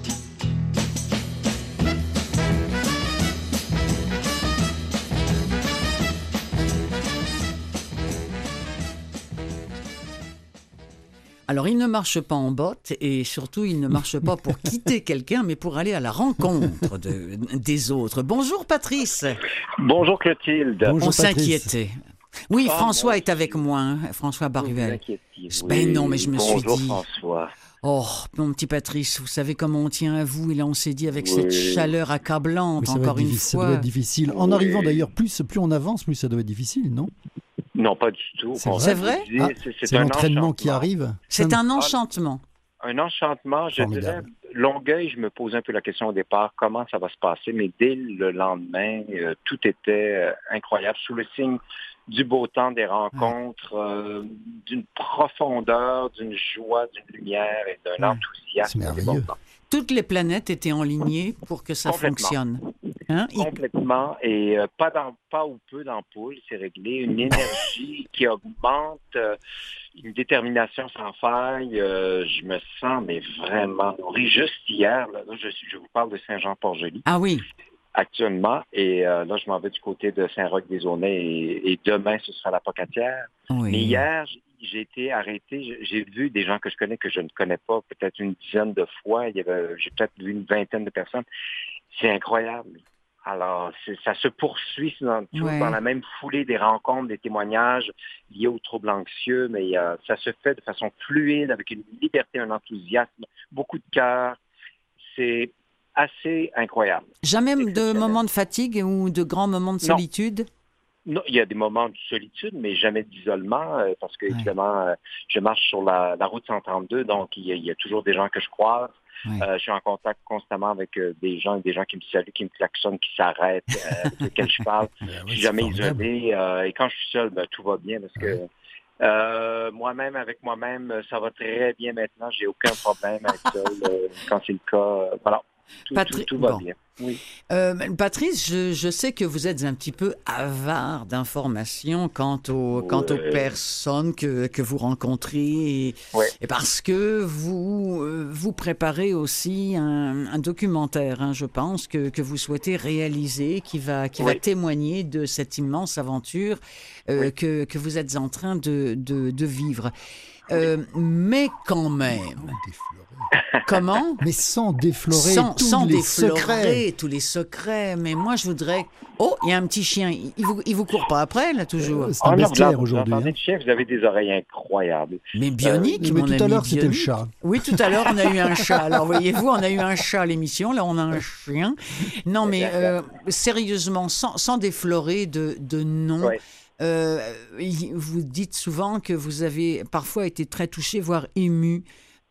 Alors, il ne marche pas en botte et surtout, il ne marche pas pour quitter quelqu'un, mais pour aller à la rencontre de, des autres. Bonjour, Patrice. Bonjour, Clotilde. Bonjour, On Patrice. s'inquiétait. Oui, Ah, François moi est avec moi, hein, François Vous Baruel. inquiétez, Ben oui. non, mais je me suis Bonjour, dit- François. Oh, mon petit Patrice, vous savez comment on tient à vous. Et là, on s'est dit, avec Oui. cette chaleur accablante, Oui, ça, doit encore être une difficile, ça doit fois. être difficile. En Oui. arrivant d'ailleurs, plus, plus on avance, plus ça doit être difficile, non? Non, pas du tout. C'est On vrai? va C'est vrai? vous dire, Ah, c'est- C'est un l'entraînement qui enchantement. arrive. C'est Ça- un enchantement. Un enchantement, je Formidable. dirais. Longueuil, je me posais un peu la question au départ, comment ça va se passer, mais dès le lendemain, euh, tout était euh, incroyable, sous le signe du beau temps, des rencontres, euh, d'une profondeur, d'une joie, d'une lumière et d'un Ouais. enthousiasme. C'est merveilleux. débordant. Toutes les planètes étaient enlignées pour que ça Complètement. fonctionne. Hein? Il- Complètement, et euh, pas, dans, pas ou peu d'ampoules, c'est réglé. Une énergie qui augmente, euh, une détermination sans faille. Euh, je me sens mais vraiment nourri. Juste hier, là, là, je, suis- je vous parle de Saint-Jean-Port-Joli Ah oui. actuellement, et euh, là, je m'en vais du côté de Saint-Roch-des-Aulnay, et, et demain, ce sera la Pocatière. Oui. Mais hier, j- j'ai été arrêté, j'ai- j'ai vu des gens que je connais, que je ne connais pas, peut-être une dizaine de fois. Il y avait, j'ai peut-être vu une vingtaine de personnes. C'est incroyable. Alors, c'est, ça se poursuit dans, toujours Ouais. dans la même foulée des rencontres, des témoignages liés aux troubles anxieux, mais euh, ça se fait de façon fluide, avec une liberté, un enthousiasme, beaucoup de cœur. C'est assez incroyable. Jamais de moments de fatigue ou de grands moments de Non. solitude? Non, il y a des moments de solitude, mais jamais d'isolement, euh, parce que, évidemment, euh, je marche sur la, la route cent trente-deux, donc il y, a, il y a toujours des gens que je croise. Ouais. Euh, je suis en contact constamment avec euh, des gens, des gens qui me saluent, qui me klaxonnent, qui s'arrêtent, euh, avec lesquels je parle. Je suis jamais isolé. Euh, et quand je suis seul, ben, tout va bien, parce que euh, moi-même, avec moi-même, ça va très bien maintenant. J'ai aucun problème à être seul euh, quand c'est le cas. Euh, voilà. Tout, Patri- tout, tout va bon. bien. Oui. Euh, Patrice, je, je sais que vous êtes un petit peu avare d'informations quant aux, quant aux Ouais. personnes que, que vous rencontrez, et, Ouais. et parce que vous, euh, vous préparez aussi un, un documentaire, hein, je pense, que, que vous souhaitez réaliser, qui va, qui va Oui. témoigner de cette immense aventure euh, que, que vous êtes en train de, de, de vivre. Euh, mais quand même... Comment? Mais sans déflorer sans, tous sans les déflorer secrets. tous les secrets. Mais moi, je voudrais... Oh, il y a un petit chien. Il, il vous, il vous court pas après, là, toujours? C'est un Ah non, bestiaire vous aujourd'hui. entendez hein. le chien, vous avez des oreilles incroyables. Mais bionique, Euh, mais mon tout à ami, l'heure, c'était le bionique. chat. Oui, tout à l'heure, on a eu un chat. Alors, voyez-vous, on a eu un chat à l'émission. Là, on a un chien. Non, mais euh, sérieusement, sans, sans déflorer de, de noms... Ouais. euh, y- vous dites souvent que vous avez parfois été très touché, voire ému.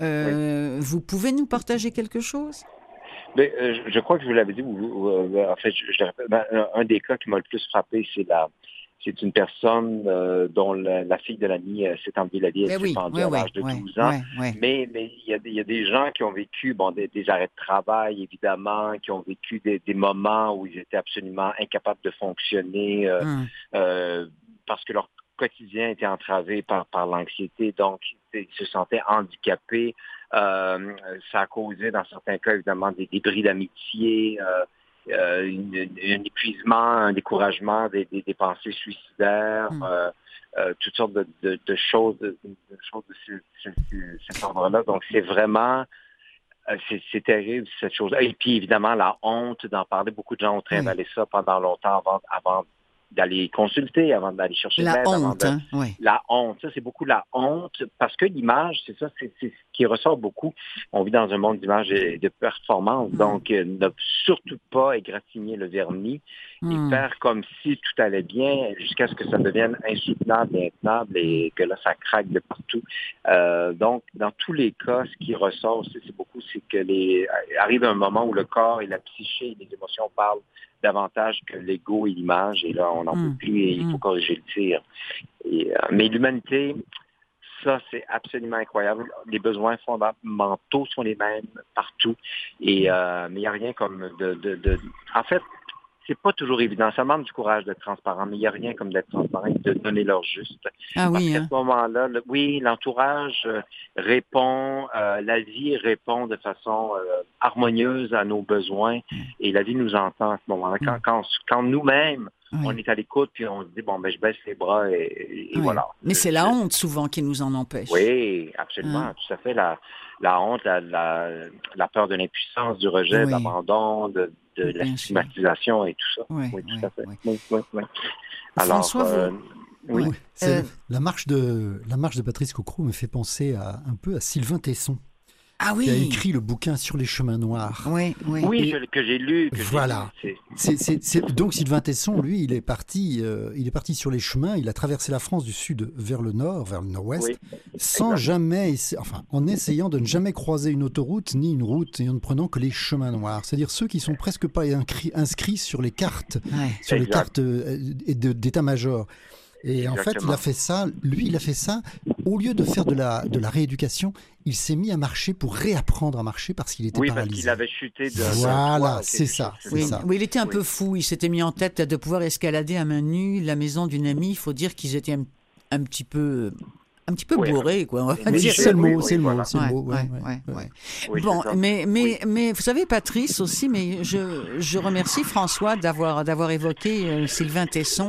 Euh, Vous pouvez nous partager quelque chose? Mais, euh, je, je crois que je vous l'avais dit, ou- ou, euh, en fait, je, je le répète, ben, un, un des cas qui m'a le plus frappé, c'est la, c'est une personne euh, dont la, la fille de l'ami euh, s'est enlevée la vie, elle Mais s'est oui, pendue oui, à oui, l'âge de oui, douze ans. oui, oui. Mais mais il y a, des- il y a des gens qui ont vécu bon, des, des arrêts de travail, évidemment, qui ont vécu des, des moments où ils étaient absolument incapables de fonctionner euh, Hum. euh, parce que leur quotidien était entravé par, par l'anxiété, donc ils se sentaient handicapés. Euh, ça a causé, dans certains cas, évidemment, des débris d'amitié, euh, euh, une- une- un épuisement, un découragement, des, des, des pensées suicidaires, Mm. euh, euh, toutes sortes de, de, de choses, de, de choses de ce, ce, ce- cet ordre-là. Donc, c'est vraiment... euh, C'est, c'est terrible, cette chose-là. Et puis, évidemment, la honte d'en parler. Beaucoup de gens ont trimballé ça pendant longtemps avant, avant d'aller consulter, avant d'aller chercher de La l'aide. avant honte, de- hein, oui. La honte, ça, c'est beaucoup la honte, parce que l'image, c'est ça, c'est, c'est ce qui ressort beaucoup. On vit dans un monde d'image et de performance, donc euh, ne surtout pas égratigner le vernis Mm. et faire comme si tout allait bien jusqu'à ce que ça devienne insoutenable et intenable et que là, ça craque de partout. Euh, donc, dans tous les cas, ce qui ressort aussi, c'est beaucoup, c'est que les arrive un moment où le corps et la psyché et les émotions parlent davantage que l'ego et l'image, et là, on n'en Mm. peut plus et il faut corriger le tir. Et, euh, mais l'humanité, ça, c'est absolument incroyable. Les besoins fondamentaux sont les mêmes partout. Et euh, mais il n'y a rien comme de, de, de... En fait, c'est pas toujours évident. Ça demande du courage d'être transparent, mais il n'y a rien comme d'être transparent et de donner leur juste. Ah oui, Parce qu'à hein. ce moment-là, le- oui, l'entourage euh, répond, euh, la vie répond de façon euh, harmonieuse à nos besoins et la vie nous entend à ce moment-là. Quand, quand, quand nous-mêmes, Oui. on est à l'écoute puis on se dit, bon, ben je baisse les bras et, et Oui. voilà. Mais c'est la honte souvent qui nous en empêche. Oui, absolument, Hein. tout à fait. La, la honte, la, la, la peur de l'impuissance, du rejet, Oui. de l'abandon, de, de la Bien sûr. stigmatisation et tout ça. Oui, oui, tout oui, à fait. oui. Oui, oui, oui. Alors, François, vous- euh, oui. Oui, c'est- Euh, la, marche de, la marche de Patrice Cocro me fait penser à, un peu à Sylvain Tesson, Ah qui a oui. écrit le bouquin Sur les chemins noirs. Oui, oui. Oui, Et- je- que j'ai lu. Que j'ai Voilà. lu, c'est- C'est- c'est- c'est- donc Sylvain Tesson, lui, il est parti, euh, il est parti sur les chemins. Il a traversé la France du sud vers le nord, vers le nord-ouest, Oui, sans exact. jamais, essa- enfin, en essayant de ne jamais croiser une autoroute ni une route et en ne prenant que les chemins noirs. C'est-à-dire ceux qui sont presque pas inscrits, inscrits sur les cartes, Ouais. sur les Exact. cartes euh, et de- d'état-major. Et en fait, il Exactement. a fait ça, lui, il a fait ça, au lieu de faire de la, de la rééducation, il s'est mis à marcher pour réapprendre à marcher parce qu'il était Oui, parce paralysé. qu'il avait chuté de. Voilà, d'un toit, c'est quelque ça, chose c'est comme Oui, ça. oui, il était un Oui. peu fou. Il s'était mis en tête de pouvoir escalader à main nue la maison d'une amie. Il faut dire qu'ils étaient un, un petit peu, un petit peu Oui. bourrés, quoi. On va Oui, dire. c'est le Oui, mot, oui, c'est le voilà. mot, c'est le Ouais, mot. ouais, ouais, ouais, ouais, ouais. ouais. Oui, Bon, c'est ça. mais, mais, Oui. mais vous savez, Patrice aussi, mais je, je remercie François d'avoir, d'avoir évoqué euh, Sylvain Tesson.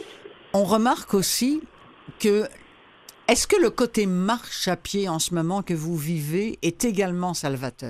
On remarque aussi que, est-ce que le côté marche à pied en ce moment que vous vivez est également salvateur?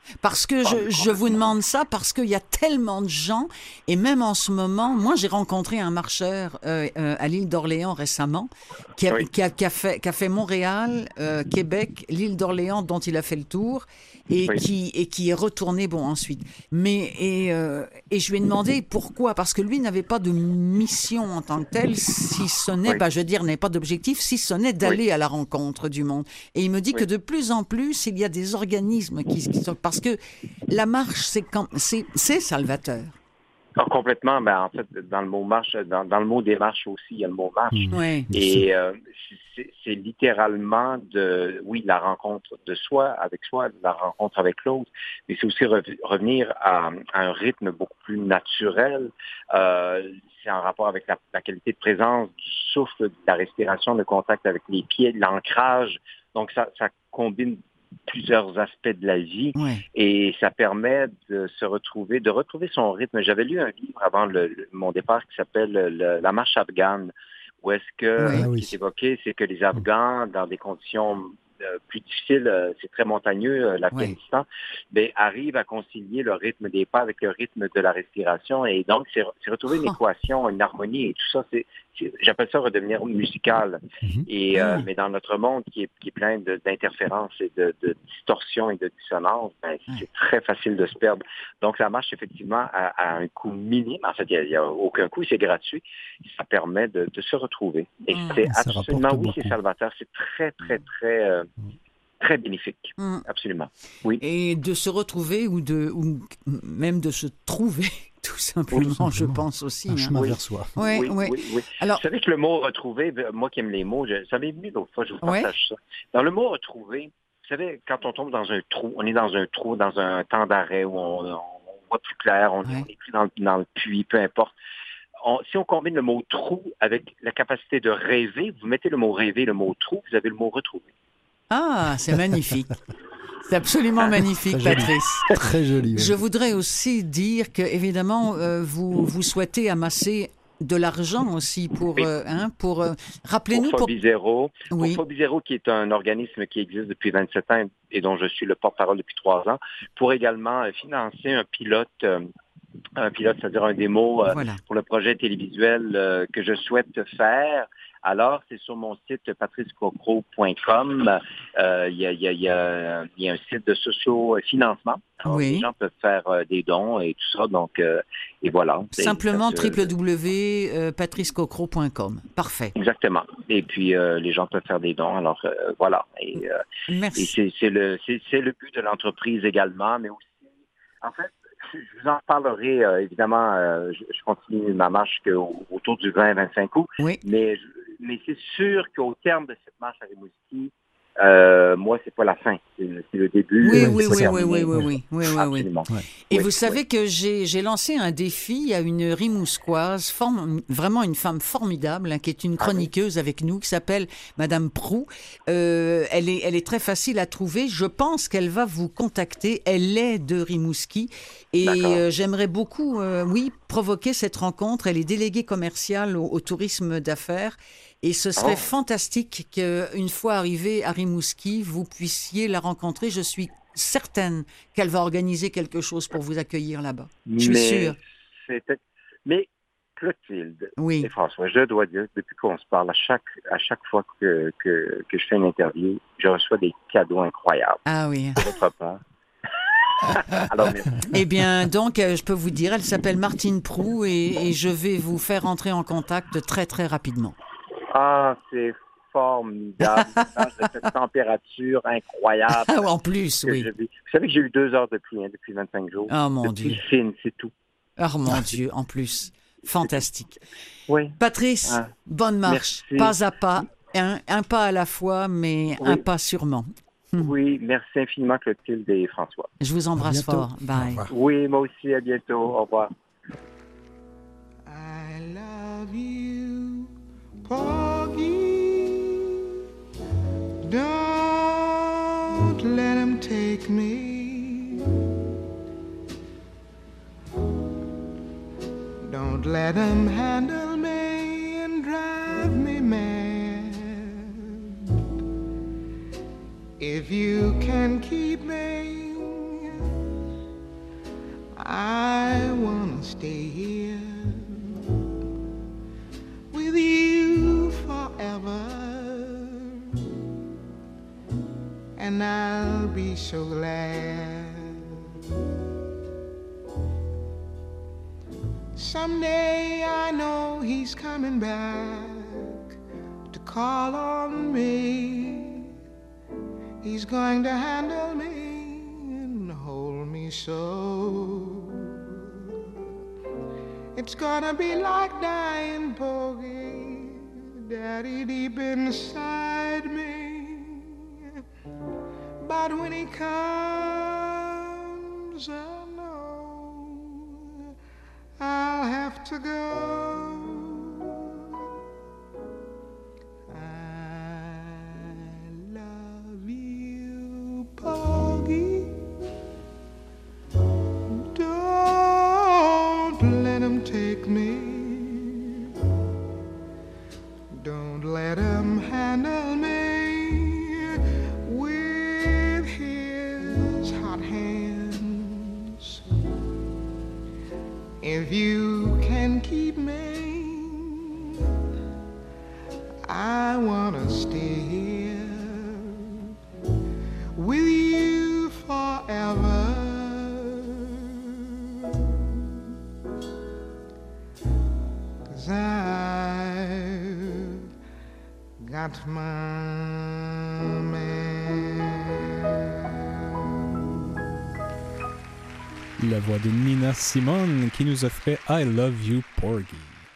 Parce que je, je vous demande ça parce qu'il y a tellement de gens, et même en ce moment, moi j'ai rencontré un marcheur euh, euh, à l'île d'Orléans récemment, qui a, Oui. qui a, qui a, fait, qui a fait Montréal, euh, Québec, l'île d'Orléans dont il a fait le tour, et, Oui. qui, et qui est retourné bon ensuite. Mais, et, euh, et je lui ai demandé pourquoi, parce que lui n'avait pas de mission en tant que telle, si ce n'est, Oui. bah, je veux dire, n'avait pas d'objectif, si ce n'est d'aller Oui. à la rencontre du monde. Et il me dit Oui. que de plus en plus, il y a des organismes qui, qui sont... Parce que la marche, c'est, quand, c'est, c'est salvateur. Ah, complètement. Ben, en fait, dans le mot marche, dans, dans le mot démarche aussi, il y a le mot marche. Mmh. Ouais. Et euh, c'est, c'est littéralement de, oui, la rencontre de soi avec soi, la rencontre avec l'autre, mais c'est aussi re- revenir à, à un rythme beaucoup plus naturel. Euh, c'est en rapport avec la, la qualité de présence, du souffle, de la respiration, le contact avec les pieds, l'ancrage. Donc, ça, ça combine plusieurs aspects de la vie Ouais. et ça permet de se retrouver, de retrouver son rythme. J'avais lu un livre avant le, le- mon départ qui s'appelle le- La marche afghane, où est-ce que, Oui. Ah oui. qui est évoqué, c'est que les Afghans, dans des conditions euh, plus difficiles, euh, c'est très montagneux, euh, l'Afghanistan, ben, arrivent à concilier le rythme des pas avec le rythme de la respiration et donc c'est, c'est retrouver une Oh. équation, une harmonie et tout ça, c'est, c'est- j'appelle ça redevenir musical. Mhm. Et, euh, Mm. mais dans notre monde qui est, qui est plein de, d'interférences et de, de distorsions et de dissonances, ben, Ouais. c'est très facile de se perdre. Donc, la marche, effectivement, à, à un coût minime. En fait, il n'y a, a aucun coût, c'est gratuit. Ça permet de, de se retrouver. Et Mm. c'est Ça absolument, rapporte oui, c'est beaucoup. salvateur. C'est très, très, très, euh, très bénéfique. Mm. Absolument. Oui. Et de se retrouver ou, de, ou même de se trouver, tout simplement, simplement. je pense aussi. Un hein. chemin Oui. vers soi. Ouais, oui, ouais. oui, oui. Alors, Vous savez que le mot retrouver, ben, moi qui aime les mots, je, ça m'est venu l'autre fois, je vous Ouais. partage ça. Dans le mot retrouver, vous savez, quand on tombe dans un trou, on est dans un trou, dans un temps d'arrêt où on, on voit plus clair, on Ouais. n'est plus dans, le- dans le puits, peu importe. On- si on combine le mot trou avec la capacité de rêver, vous mettez le mot rêver, le mot trou, vous avez le mot retrouver. ah, c'est magnifique. C'est absolument magnifique, Très joli. Patrice. Très joli. oui. Je voudrais aussi dire que, évidemment, euh, vous, vous souhaitez amasser de l'argent aussi pour... Oui. euh, hein, pour euh, rappelez-nous... Pour Phobie Zéro. Oui. Pour Phobie Zéro, qui est un organisme qui existe depuis vingt-sept ans et dont je suis le porte-parole depuis trois ans, pour également euh, financer un pilote, euh, un pilote, c'est-à-dire un démo euh, Voilà. pour le projet télévisuel euh, que je souhaite faire. Alors, c'est sur mon site patrice cocro point com. Euh, Il y, a, il y, a, il y, a, il y a un site de socio-financement. Alors, Oui. les gens peuvent faire euh, des dons et tout ça. Donc, euh, et voilà. Et Simplement ça se- w w w point patrice cocro point com. Parfait. Exactement. Et puis, euh, les gens peuvent faire des dons. Alors, euh, voilà. Et, euh, et Merci. c'est, c'est, le, c'est, c'est le but de l'entreprise également, mais aussi, en fait, je vous en parlerai, euh, évidemment, euh, je, je continue ma marche que, au- autour du vingt à vingt-cinq août, Oui. mais, je- mais c'est sûr qu'au terme de cette marche à Rimouski, euh, moi, c'est pas la fin, c'est, c'est le début. Oui, euh, oui, c'est oui, terminé. oui, oui, oui, oui, oui, oui, oui. Absolument. Ouais. Et Oui, vous oui. savez que j'ai, j'ai lancé un défi à une Rimousquoise, form- vraiment une femme formidable, hein, qui est une chroniqueuse avec nous, qui s'appelle Madame Prou. Euh, elle est, elle est très facile à trouver. Je pense qu'elle va vous contacter. Elle est de Rimouski. Et D'accord. euh, j'aimerais beaucoup, euh, oui, provoquer cette rencontre. Elle est déléguée commerciale au, au tourisme d'affaires. Et ce serait Oh. fantastique qu'une fois arrivée à Rimouski, vous puissiez la rencontrer. Je suis certaine qu'elle va organiser quelque chose pour vous accueillir là-bas. Je suis mais sûre. c'était- Mais Clotilde Oui. et François, je dois dire, depuis qu'on se parle, à chaque, à chaque fois que, que, que je fais une interview, je reçois des cadeaux incroyables Ah oui. de votre part. Alors, merci. Eh bien, donc, euh, je peux vous dire, elle s'appelle Martine Prou et, et je vais vous faire entrer en contact très, très rapidement. Ah, c'est formidable. de cette température incroyable. Ah, en plus, que oui. je vis. Vous savez que j'ai eu deux heures de pluie hein, depuis vingt-cinq jours. Oh, mon de pluie Dieu. fine, c'est tout. Ah, mon Dieu, en plus. Fantastique. Oui. Patrice, Ah, bonne marche. merci. Pas à pas. Un, un pas à la fois, mais un Oui. pas sûrement. Oui, merci infiniment Clotilde et François. Je vous embrasse bientôt. fort. Au Bye. revoir. Oui, moi aussi, à bientôt. Au revoir. I love you, Porgy. Don't let him take me. Don't let him handle me and drive me mad. If you can keep me, stay here with you forever, and I'll be so glad. Someday I know he's coming back to call on me. He's going to handle me and hold me so. It's gonna be like dying, Porgy, Daddy deep inside me. But when he comes, I know I'll have to go. I love you, Porgy. Don't let him take me. Don't let him handle me with his hot hands. If you can keep me, I wanna stay here with you forever. 'Cause I've got my La voix de Nina Simone qui nous offrait I Love You Porgy.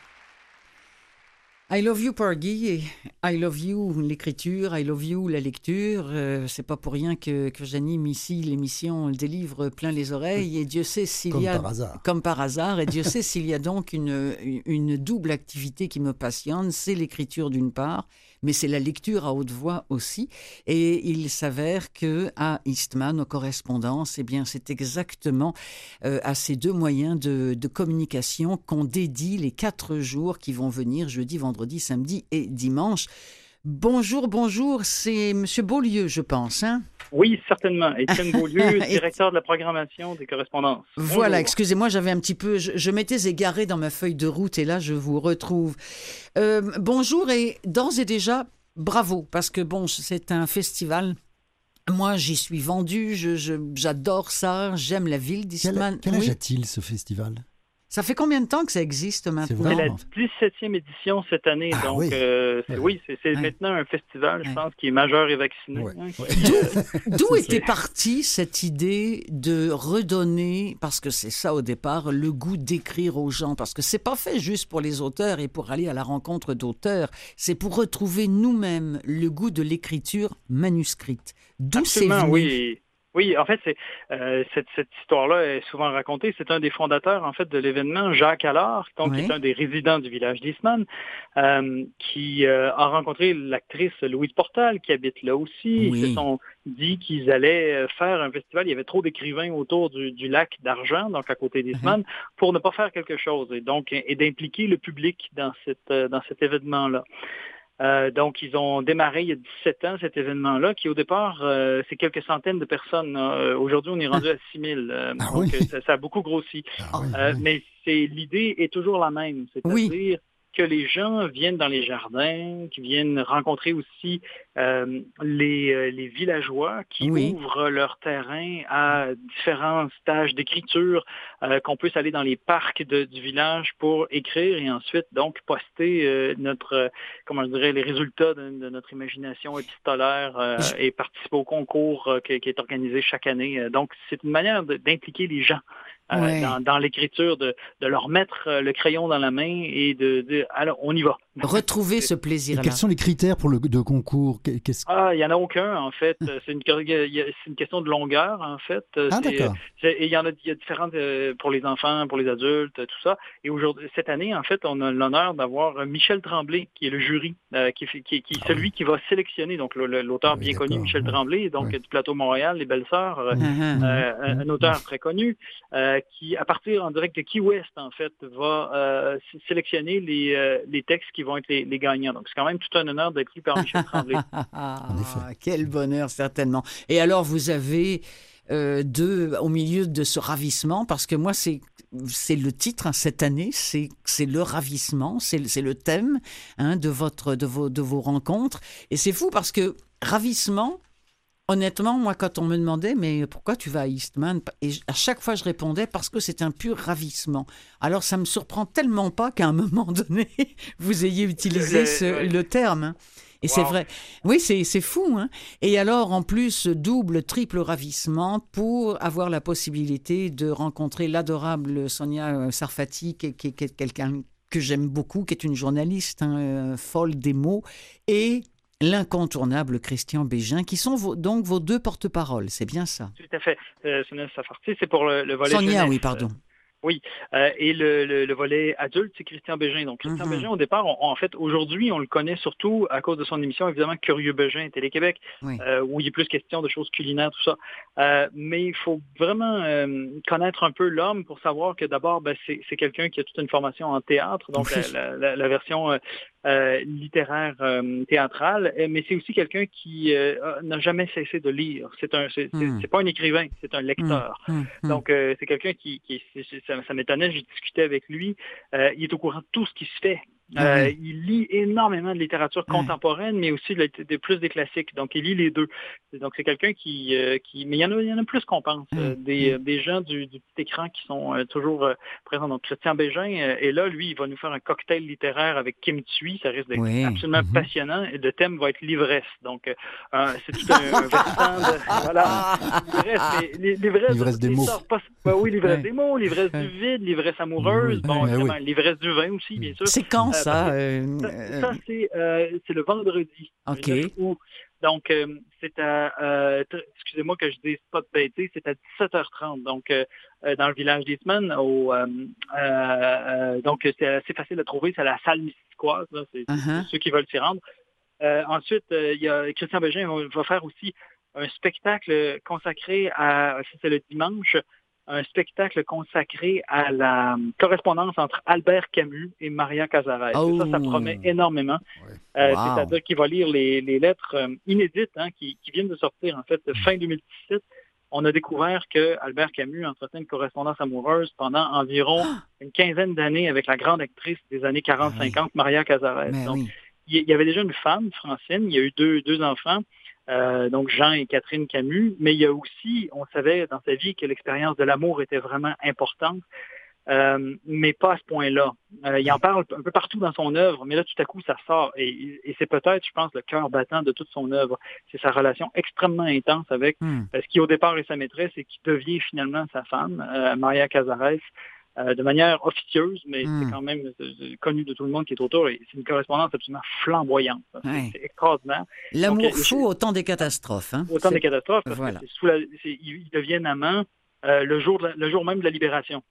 I love you, Porgy, et I love you, l'écriture, I love you, la lecture. Euh, c'est pas pour rien que, que j'anime ici l'émission des livres plein les oreilles, et Dieu sait s'il Comme y a... par hasard. Comme par hasard, et Dieu sait s'il y a donc une, une double activité qui me passionne, c'est l'écriture d'une part, mais c'est la lecture à haute voix aussi. Et il s'avère que à Eastman, aux correspondances, eh bien, c'est exactement euh, à ces deux moyens de, de communication qu'on dédie les quatre jours qui vont venir, jeudi, vendredi, samedi et dimanche. Bonjour, bonjour, c'est M. Beaulieu, je pense, hein? Oui, certainement. Étienne Beaulieu, directeur de la programmation des correspondances. Voilà, Bonjour. excusez-moi, j'avais un petit peu... Je, je m'étais égaré dans ma feuille de route et là, je vous retrouve. Euh, bonjour et d'ores et déjà, bravo, parce que bon, c'est un festival. Moi, j'y suis vendu, je, je, j'adore ça, j'aime la ville d'Eastman. Quel, quel âge Oui. a-t-il, ce festival? Ça fait combien de temps que ça existe maintenant? C'est la dix-septième édition cette année. Ah, donc, oui, euh, c'est, oui, c'est, c'est Ouais. maintenant un festival, je Ouais. pense, qui est majeur et vacciné. Ouais. hein, qui, Ouais. euh, D'où c'est- était partie cette idée de redonner, parce que c'est ça au départ, le goût d'écrire aux gens? Parce que c'est pas fait juste pour les auteurs et pour aller à la rencontre d'auteurs, c'est pour retrouver nous-mêmes le goût de l'écriture manuscrite. D'où c'est Absolument, venu? oui. Oui, en fait, c'est, euh, cette, cette histoire-là est souvent racontée. C'est un des fondateurs, en fait, de l'événement, Jacques Allard, donc, Oui. qui est un des résidents du village d'Eastman, euh, qui euh, a rencontré l'actrice Louise Portal, qui habite là aussi. Oui. Ils se sont dit qu'ils allaient euh, faire un festival. Il y avait trop d'écrivains autour du, du lac d'Argent, donc à côté d'Eastman, pour ne pas faire quelque chose, et donc et d'impliquer le public dans, cette, euh, dans cet événement-là. Euh, donc, ils ont démarré il y a dix-sept ans cet événement-là, qui au départ, euh, c'est quelques centaines de personnes. Euh, aujourd'hui, on est rendu à six mille. Euh, Ah donc, oui. euh, ça, ça a beaucoup grossi. Ah oui, Euh, oui. Mais c'est, l'idée est toujours la même. C'est-à-dire Oui. que les gens viennent dans les jardins, qui viennent rencontrer aussi euh, les, euh, les villageois qui Oui. ouvrent leur terrain à différents stages d'écriture, euh, qu'on puisse aller dans les parcs de- du village pour écrire et ensuite donc poster euh, notre, euh, comment je dirais, les résultats de, de notre imagination épistolaire euh, Je- et participer au concours euh, qui, qui est organisé chaque année. Euh, Donc, c'est une manière de- d'impliquer les gens. euh, Ouais. dans, dans l'écriture, de, de leur mettre euh, le crayon dans la main et de dire, alors, on y va. Retrouver ce Et plaisir-là. quels sont les critères pour le de concours? Qu'est- qu'est-ce- Ah, il n'y en a aucun, en fait. C'est une, il y a- c'est une question de longueur, en fait. Ah, C'est- d'accord. c'est- Et il y en a, il y a différentes euh, pour les enfants, pour les adultes, tout ça. Et aujourd'hui, cette année, en fait, on a l'honneur d'avoir Michel Tremblay, qui est le jury, euh, qui, fait- qui, qui est celui qui va sélectionner, donc le- le- l'auteur Ah oui, bien connu, d'accord, Michel ouais. Tremblay, donc Ouais. du plateau Montréal, Les Belles Sœurs, euh, Mhm. euh, un, un auteur très connu, euh, qui, à partir en direct de Key West, en fait, va euh, s- sélectionner les, euh, les textes qui vont être les, les gagnants. Donc, c'est quand même tout un honneur d'être lu par Michel Tremblay. Ah, En effet. quel bonheur, certainement. Et alors, vous avez euh, de, au milieu de ce ravissement, parce que moi, c'est, c'est le titre hein, cette année, c'est, c'est le ravissement, c'est, c'est le thème hein, de, votre, de, vos, de vos rencontres. Et c'est fou parce que ravissement, honnêtement, moi, quand on me demandait, mais pourquoi tu vas à Eastman? Et à chaque fois, je répondais, parce que c'est un pur ravissement. Alors, ça me surprend tellement pas qu'à un moment donné, vous ayez utilisé ce, le terme. Hein. Et wow. C'est vrai. Oui, c'est, c'est fou. Hein. Et alors, en plus, double, triple ravissement pour avoir la possibilité de rencontrer l'adorable Sonia Sarfati, qui, qui, qui est quelqu'un que j'aime beaucoup, qui est une journaliste hein, folle des mots, et l'incontournable Christian Bégin, qui sont vos, donc vos deux porte-paroles. C'est bien ça? Tout à fait. Euh, Sonia Sarfati, c'est pour le, le volet Sonia, jeunesse. oui, pardon. Oui, euh, et le, le, le volet adulte, c'est Christian Bégin. Donc, Christian mm-hmm. Bégin, au départ, on, en fait, aujourd'hui, on le connaît surtout à cause de son émission, évidemment, Curieux Bégin, Télé-Québec, oui. euh, où il est plus question de choses culinaires, tout ça. Euh, mais il faut vraiment euh, connaître un peu l'homme pour savoir que d'abord, ben, c'est, c'est quelqu'un qui a toute une formation en théâtre, donc oui. la, la, la version euh, euh, littéraire euh, théâtrale, mais c'est aussi quelqu'un qui euh, n'a jamais cessé de lire. C'est un, c'est, mm. c'est, c'est pas un écrivain, c'est un lecteur. Mm. Mm. Donc, euh, c'est quelqu'un qui, qui c'est, c'est, ça, ça m'étonnait, j'ai discuté avec lui. Euh, il est au courant de tout ce qui se fait. Euh, mmh. Il lit énormément de littérature mmh. contemporaine, mais aussi de, de plus des classiques. Donc, il lit les deux. Donc, c'est quelqu'un qui... Euh, qui mais il y en a, il y en a plus qu'on pense. Mmh. Euh, des, mmh. des gens du, du petit écran qui sont euh, toujours euh, présents. Donc, Christian Bégin euh, est là. Lui, il va nous faire un cocktail littéraire avec Kim Thuy. Ça risque d'être oui. absolument mmh. passionnant. Et le thème va être l'ivresse. Donc, euh, c'est tout un, un versant de... Voilà. L'ivresse, mais l'ivresse, l'ivresse des mots. Pas, bah, oui, l'ivresse ouais. des mots, l'ivresse ouais. du vide, l'ivresse amoureuse. Oui. Bon, ouais, évidemment, oui. l'ivresse du vin aussi, bien sûr. C'est quand ça, euh, ça, ça c'est, euh, c'est le vendredi. OK. Le août. Donc, euh, c'est à, euh, t- excusez-moi que je dise pas de bêtises, c'est à dix-sept heures trente, donc euh, dans le village d'Eastman. Au, euh, euh, donc, c'est assez facile à trouver, c'est à la salle mysticoise, là, c'est, uh-huh. c'est ceux qui veulent s'y rendre. Euh, ensuite, il euh, y a Christian Bégin va faire aussi un spectacle consacré à, c'est le dimanche, un spectacle consacré à la correspondance entre Albert Camus et Maria Cazares. Oh. Ça, ça promet énormément. Ouais. Euh, wow. C'est-à-dire qu'il va lire les, les lettres euh, inédites hein, qui, qui viennent de sortir, en fait, fin deux mille dix-sept. On a découvert que Albert Camus entretient une correspondance amoureuse pendant environ oh. une quinzaine d'années avec la grande actrice des années quarante cinquante, oui. Maria Cazares. Mais Donc, oui. il y avait déjà une femme, Francine, il y a eu deux, deux enfants. Euh, donc Jean et Catherine Camus, mais il y a aussi, on savait dans sa vie que l'expérience de l'amour était vraiment importante, euh, mais pas à ce point-là. Euh, il en parle un peu partout dans son œuvre, mais là tout à coup ça sort, et, et c'est peut-être, je pense, le cœur battant de toute son œuvre. C'est sa relation extrêmement intense avec mm. ce qui au départ est sa maîtresse et qui devient finalement sa femme, euh, Maria Cazares. Euh, de manière officieuse, mais mmh. c'est quand même euh, connu de tout le monde qui est autour. Et c'est une correspondance absolument flamboyante. C'est, ouais. c'est extraordinaire. L'amour Donc, fou au temps des catastrophes. Hein? Au temps c'est... des catastrophes, parce voilà. que c'est sous la, c'est, ils deviennent amants euh, le, jour la, le jour même de la libération.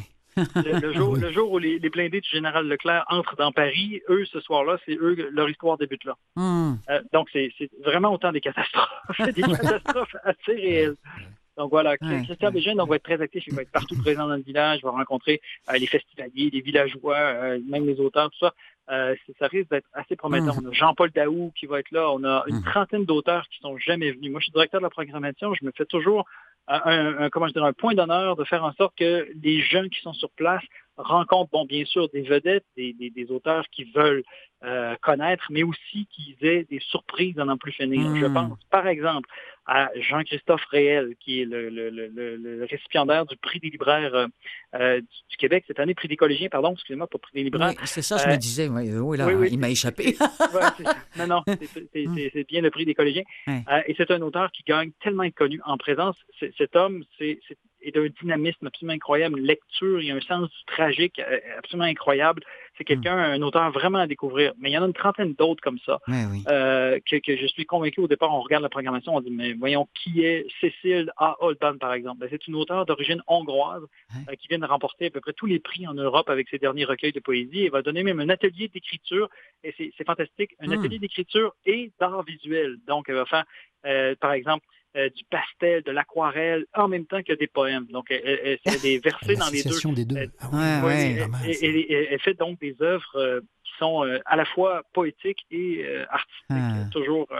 le, le, jour, le jour où les, les blindés du général Leclerc entrent dans Paris, eux, ce soir-là, c'est eux, leur histoire débute là. Mmh. Euh, donc, c'est, c'est vraiment au temps des catastrophes. C'est des catastrophes assez réelles. Donc voilà, ouais, Christian ouais. Bégin donc, va être très actif, il va être partout présent dans le village, il va rencontrer euh, les festivaliers, les villageois, euh, même les auteurs, tout ça. Euh, ça risque d'être assez prometteur. Mmh. On a Jean-Paul Daou qui va être là, on a une mmh. trentaine d'auteurs qui sont jamais venus. Moi, je suis directeur de la programmation, je me fais toujours un, un, un, comment je dirais, un point d'honneur de faire en sorte que les jeunes qui sont sur place rencontrent, bon, bien sûr, des vedettes, des, des, des auteurs qui veulent euh, connaître, mais aussi qu'ils aient des surprises à n'en plus finir. Mmh. Je pense, par exemple, à Jean-Christophe Réel, qui est le, le, le, le récipiendaire du prix des libraires euh, du, du Québec cette année, prix des collégiens, pardon, excusez-moi, pas prix des libraires. Oui, c'est ça, je euh, me disais, oui, oui, là, oui, oui, il m'a échappé. ouais, c'est, non, non, c'est, c'est, c'est, c'est bien le prix des collégiens. Ouais. Euh, et c'est un auteur qui gagne tellement être connu en présence. C'est, cet homme, c'est, c'est est d'un dynamisme absolument incroyable, une lecture, il y a un sens du tragique absolument incroyable. C'est quelqu'un, un auteur vraiment à découvrir. Mais il y en a une trentaine d'autres comme ça, ouais, oui. euh, que, que je suis convaincu au départ, on regarde la programmation, on dit, mais voyons, qui est Cécile A. Holban, par exemple? Ben, c'est une auteure d'origine hongroise ouais. euh, qui vient de remporter à peu près tous les prix en Europe avec ses derniers recueils de poésie. Elle va donner même un atelier d'écriture, et c'est, c'est fantastique, un mmh. atelier d'écriture et d'art visuel. Donc, elle va faire, euh, par exemple, Euh, du pastel, de l'aquarelle, en même temps que des poèmes. Donc, elle, elle, elle des versets dans les deux. des deux. Elle, ah ouais, ouais, elle, elle, elle, elle, elle fait donc des œuvres euh, qui sont euh, à la fois poétiques et euh, artistiques. Ah. Toujours, euh,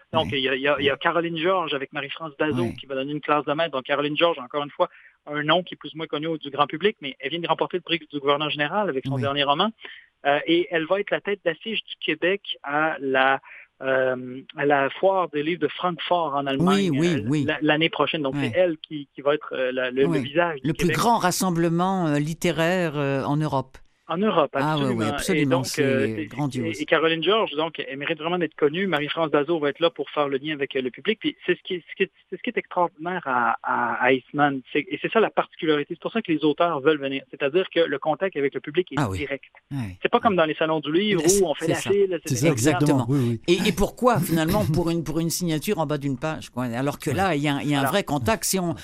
Donc, il y, a, il y, a, il y a Caroline Georges avec Marie-France Dazot ouais. qui va donner une classe de maître. Donc, Caroline Georges, encore une fois, un nom qui est plus ou moins connu du grand public, mais elle vient de remporter le prix du gouverneur général avec son oui. dernier roman. Euh, et elle va être la tête d'affiche du Québec à la... Euh, à la foire des livres de Francfort en Allemagne oui, oui, oui. Euh, l'année prochaine. Donc, oui. c'est elle qui, qui va être euh, la, le, oui. le visage du Le Québec. plus grand rassemblement euh, littéraire euh, en Europe. En Europe, absolument. Ah oui, oui absolument, donc, c'est euh, grandiose. Et, et Caroline Georges, donc, elle mérite vraiment d'être connue. Marie-France Dazot va être là pour faire le lien avec euh, le public. Puis c'est ce qui est, ce qui est, c'est ce qui est extraordinaire à, à, à Eastman. C'est, et c'est ça la particularité. C'est pour ça que les auteurs veulent venir. C'est-à-dire que le contact avec le public est ah, oui. direct. Oui. C'est pas comme dans les salons du livre où on fait la ça. file. C'est, c'est exactement. Oui, oui. Et, et pourquoi, finalement, pour une, pour une signature en bas d'une page, quoi. Alors que là, il y a, y a un Alors, vrai contact. Si on...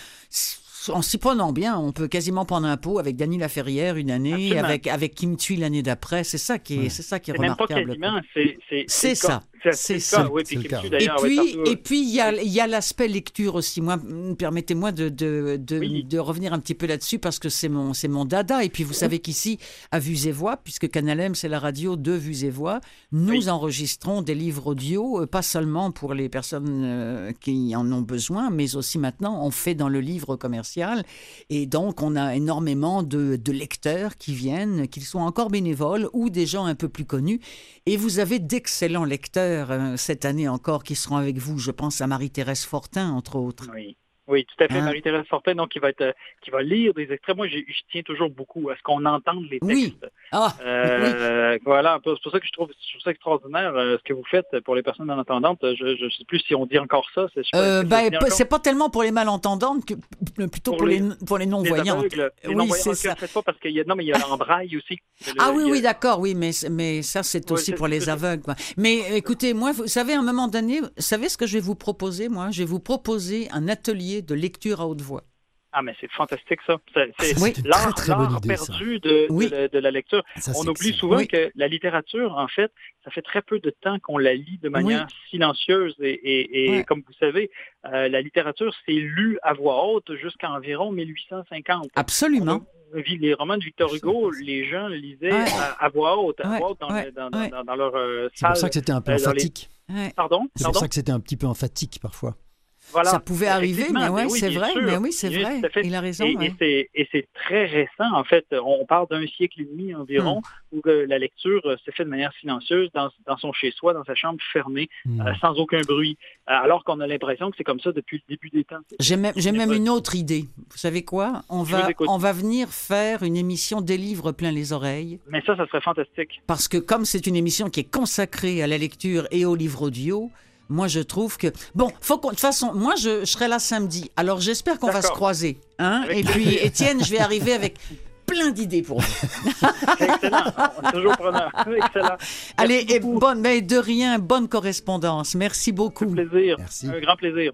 En s'y prenant bien, on peut quasiment prendre un pot avec Dany Laferrière une année, avec, avec Kim Thuy l'année d'après. C'est ça qui est, ouais. c'est ça qui est, c'est remarquable. Même pas quasiment, c'est, c'est, c'est, c'est ça. C'est, c'est, c'est ça. ça. Oui, puis Kim Thuy, d'ailleurs, et puis, ouais, et puis il y a, il y a l'aspect lecture aussi. Moi, permettez-moi de, de, de, oui. de revenir un petit peu là-dessus parce que c'est mon, c'est mon dada. Et puis vous oui. savez qu'ici, à Vues et Voix, puisque Canal M, c'est la radio de Vues et Voix, nous oui. enregistrons des livres audio, pas seulement pour les personnes qui en ont besoin, mais aussi maintenant, on fait dans le livre commercial. Et donc, on a énormément de, de lecteurs qui viennent, qu'ils soient encore bénévoles ou des gens un peu plus connus. Et vous avez d'excellents lecteurs euh, cette année encore qui seront avec vous. Je pense à Marie-Thérèse Fortin, entre autres. Oui. Oui, tout à fait. Hein? Marie-Thérèse Fortin, donc, qui va, être, qui va lire des extraits. Moi, je, je tiens toujours beaucoup à ce qu'on entende les textes. Oui. Ah, euh, oui. Voilà, c'est pour ça que je trouve, je trouve ça extraordinaire euh, ce que vous faites pour les personnes malentendantes. Je ne sais plus si on dit encore ça. C'est, euh, ben, p- c'est pas tellement pour les malentendantes que plutôt pour, pour les, les, pour les non-voyants. Les aveugles, les oui, non-voyants, c'est ça. Pas parce qu'il y a, non, mais il y a en braille aussi. Le, ah oui, a... oui, d'accord, oui, mais, mais ça, c'est aussi ouais, pour les aveugles. Quoi. Mais écoutez, moi, vous savez, à un moment donné, vous savez ce que je vais vous proposer, moi? Je vais vous proposer un atelier de lecture à haute voix. Ah, mais c'est fantastique, ça. C'est, c'est oui, l'art, très, très l'art bonne idée, perdu de, oui. de, la, de la lecture. Ça, on oublie excellent. souvent oui. que la littérature, en fait, ça fait très peu de temps qu'on la lit de manière oui. silencieuse. Et, et, et ouais. comme vous savez, euh, la littérature s'est lue à voix haute jusqu'à environ mille huit cent cinquante. Absolument. On, les romans de Victor Hugo, les gens lisaient ouais. à, à voix haute, à ouais. voix haute dans, ouais. le, dans, ouais. dans, dans leur euh, salle. C'est pour ça que c'était un peu emphatique. Les... Pardon? C'est Pardon? pour ça que c'était un petit peu emphatique parfois. Voilà. Ça pouvait arriver, mais ouais, oui, c'est vrai, sûr. mais oui, c'est oui, vrai. Il a raison. Et, ouais. et, c'est, et c'est très récent, en fait. On parle d'un siècle et demi environ, mm. où euh, la lecture euh, se fait de manière silencieuse dans, dans son chez-soi, dans sa chambre fermée, mm. euh, sans aucun bruit. Euh, alors qu'on a l'impression que c'est comme ça depuis le début des temps. J'ai même, j'ai même une autre idée. Vous savez quoi? On va, on va venir faire une émission des livres plein les oreilles. Mais ça, ça serait fantastique. Parce que comme c'est une émission qui est consacrée à la lecture et aux livres audio, moi, je trouve que... Bon, faut qu'on... de toute façon, moi, je, je serai là samedi. Alors, j'espère qu'on D'accord. va se croiser. Hein? Et puis, Étienne, je vais arriver avec plein d'idées pour vous. Excellent. On est toujours preneur. Excellent. Merci Allez, et beaucoup. bonne, mais de rien, bonne correspondance. Merci beaucoup. Un plaisir. Merci. Un grand plaisir.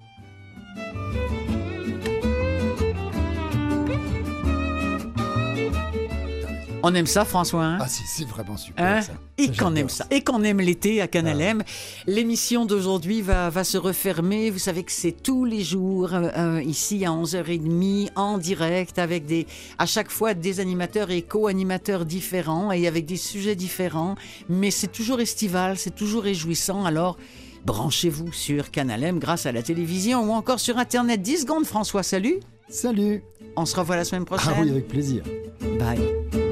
On aime ça, François, hein? Ah, c'est, c'est vraiment super, hein? ça. Et ça, qu'on aime ça. Et qu'on aime l'été à Canal M. Ah. L'émission d'aujourd'hui va, va se refermer. Vous savez que c'est tous les jours, euh, ici, à onze heures trente, en direct, avec des, à chaque fois des animateurs et co-animateurs différents et avec des sujets différents. Mais c'est toujours estival, c'est toujours réjouissant. Alors, branchez-vous sur Canal M grâce à la télévision ou encore sur Internet. dix secondes, François, salut. Salut. On se revoit la semaine prochaine. Ah oui, avec plaisir. Bye.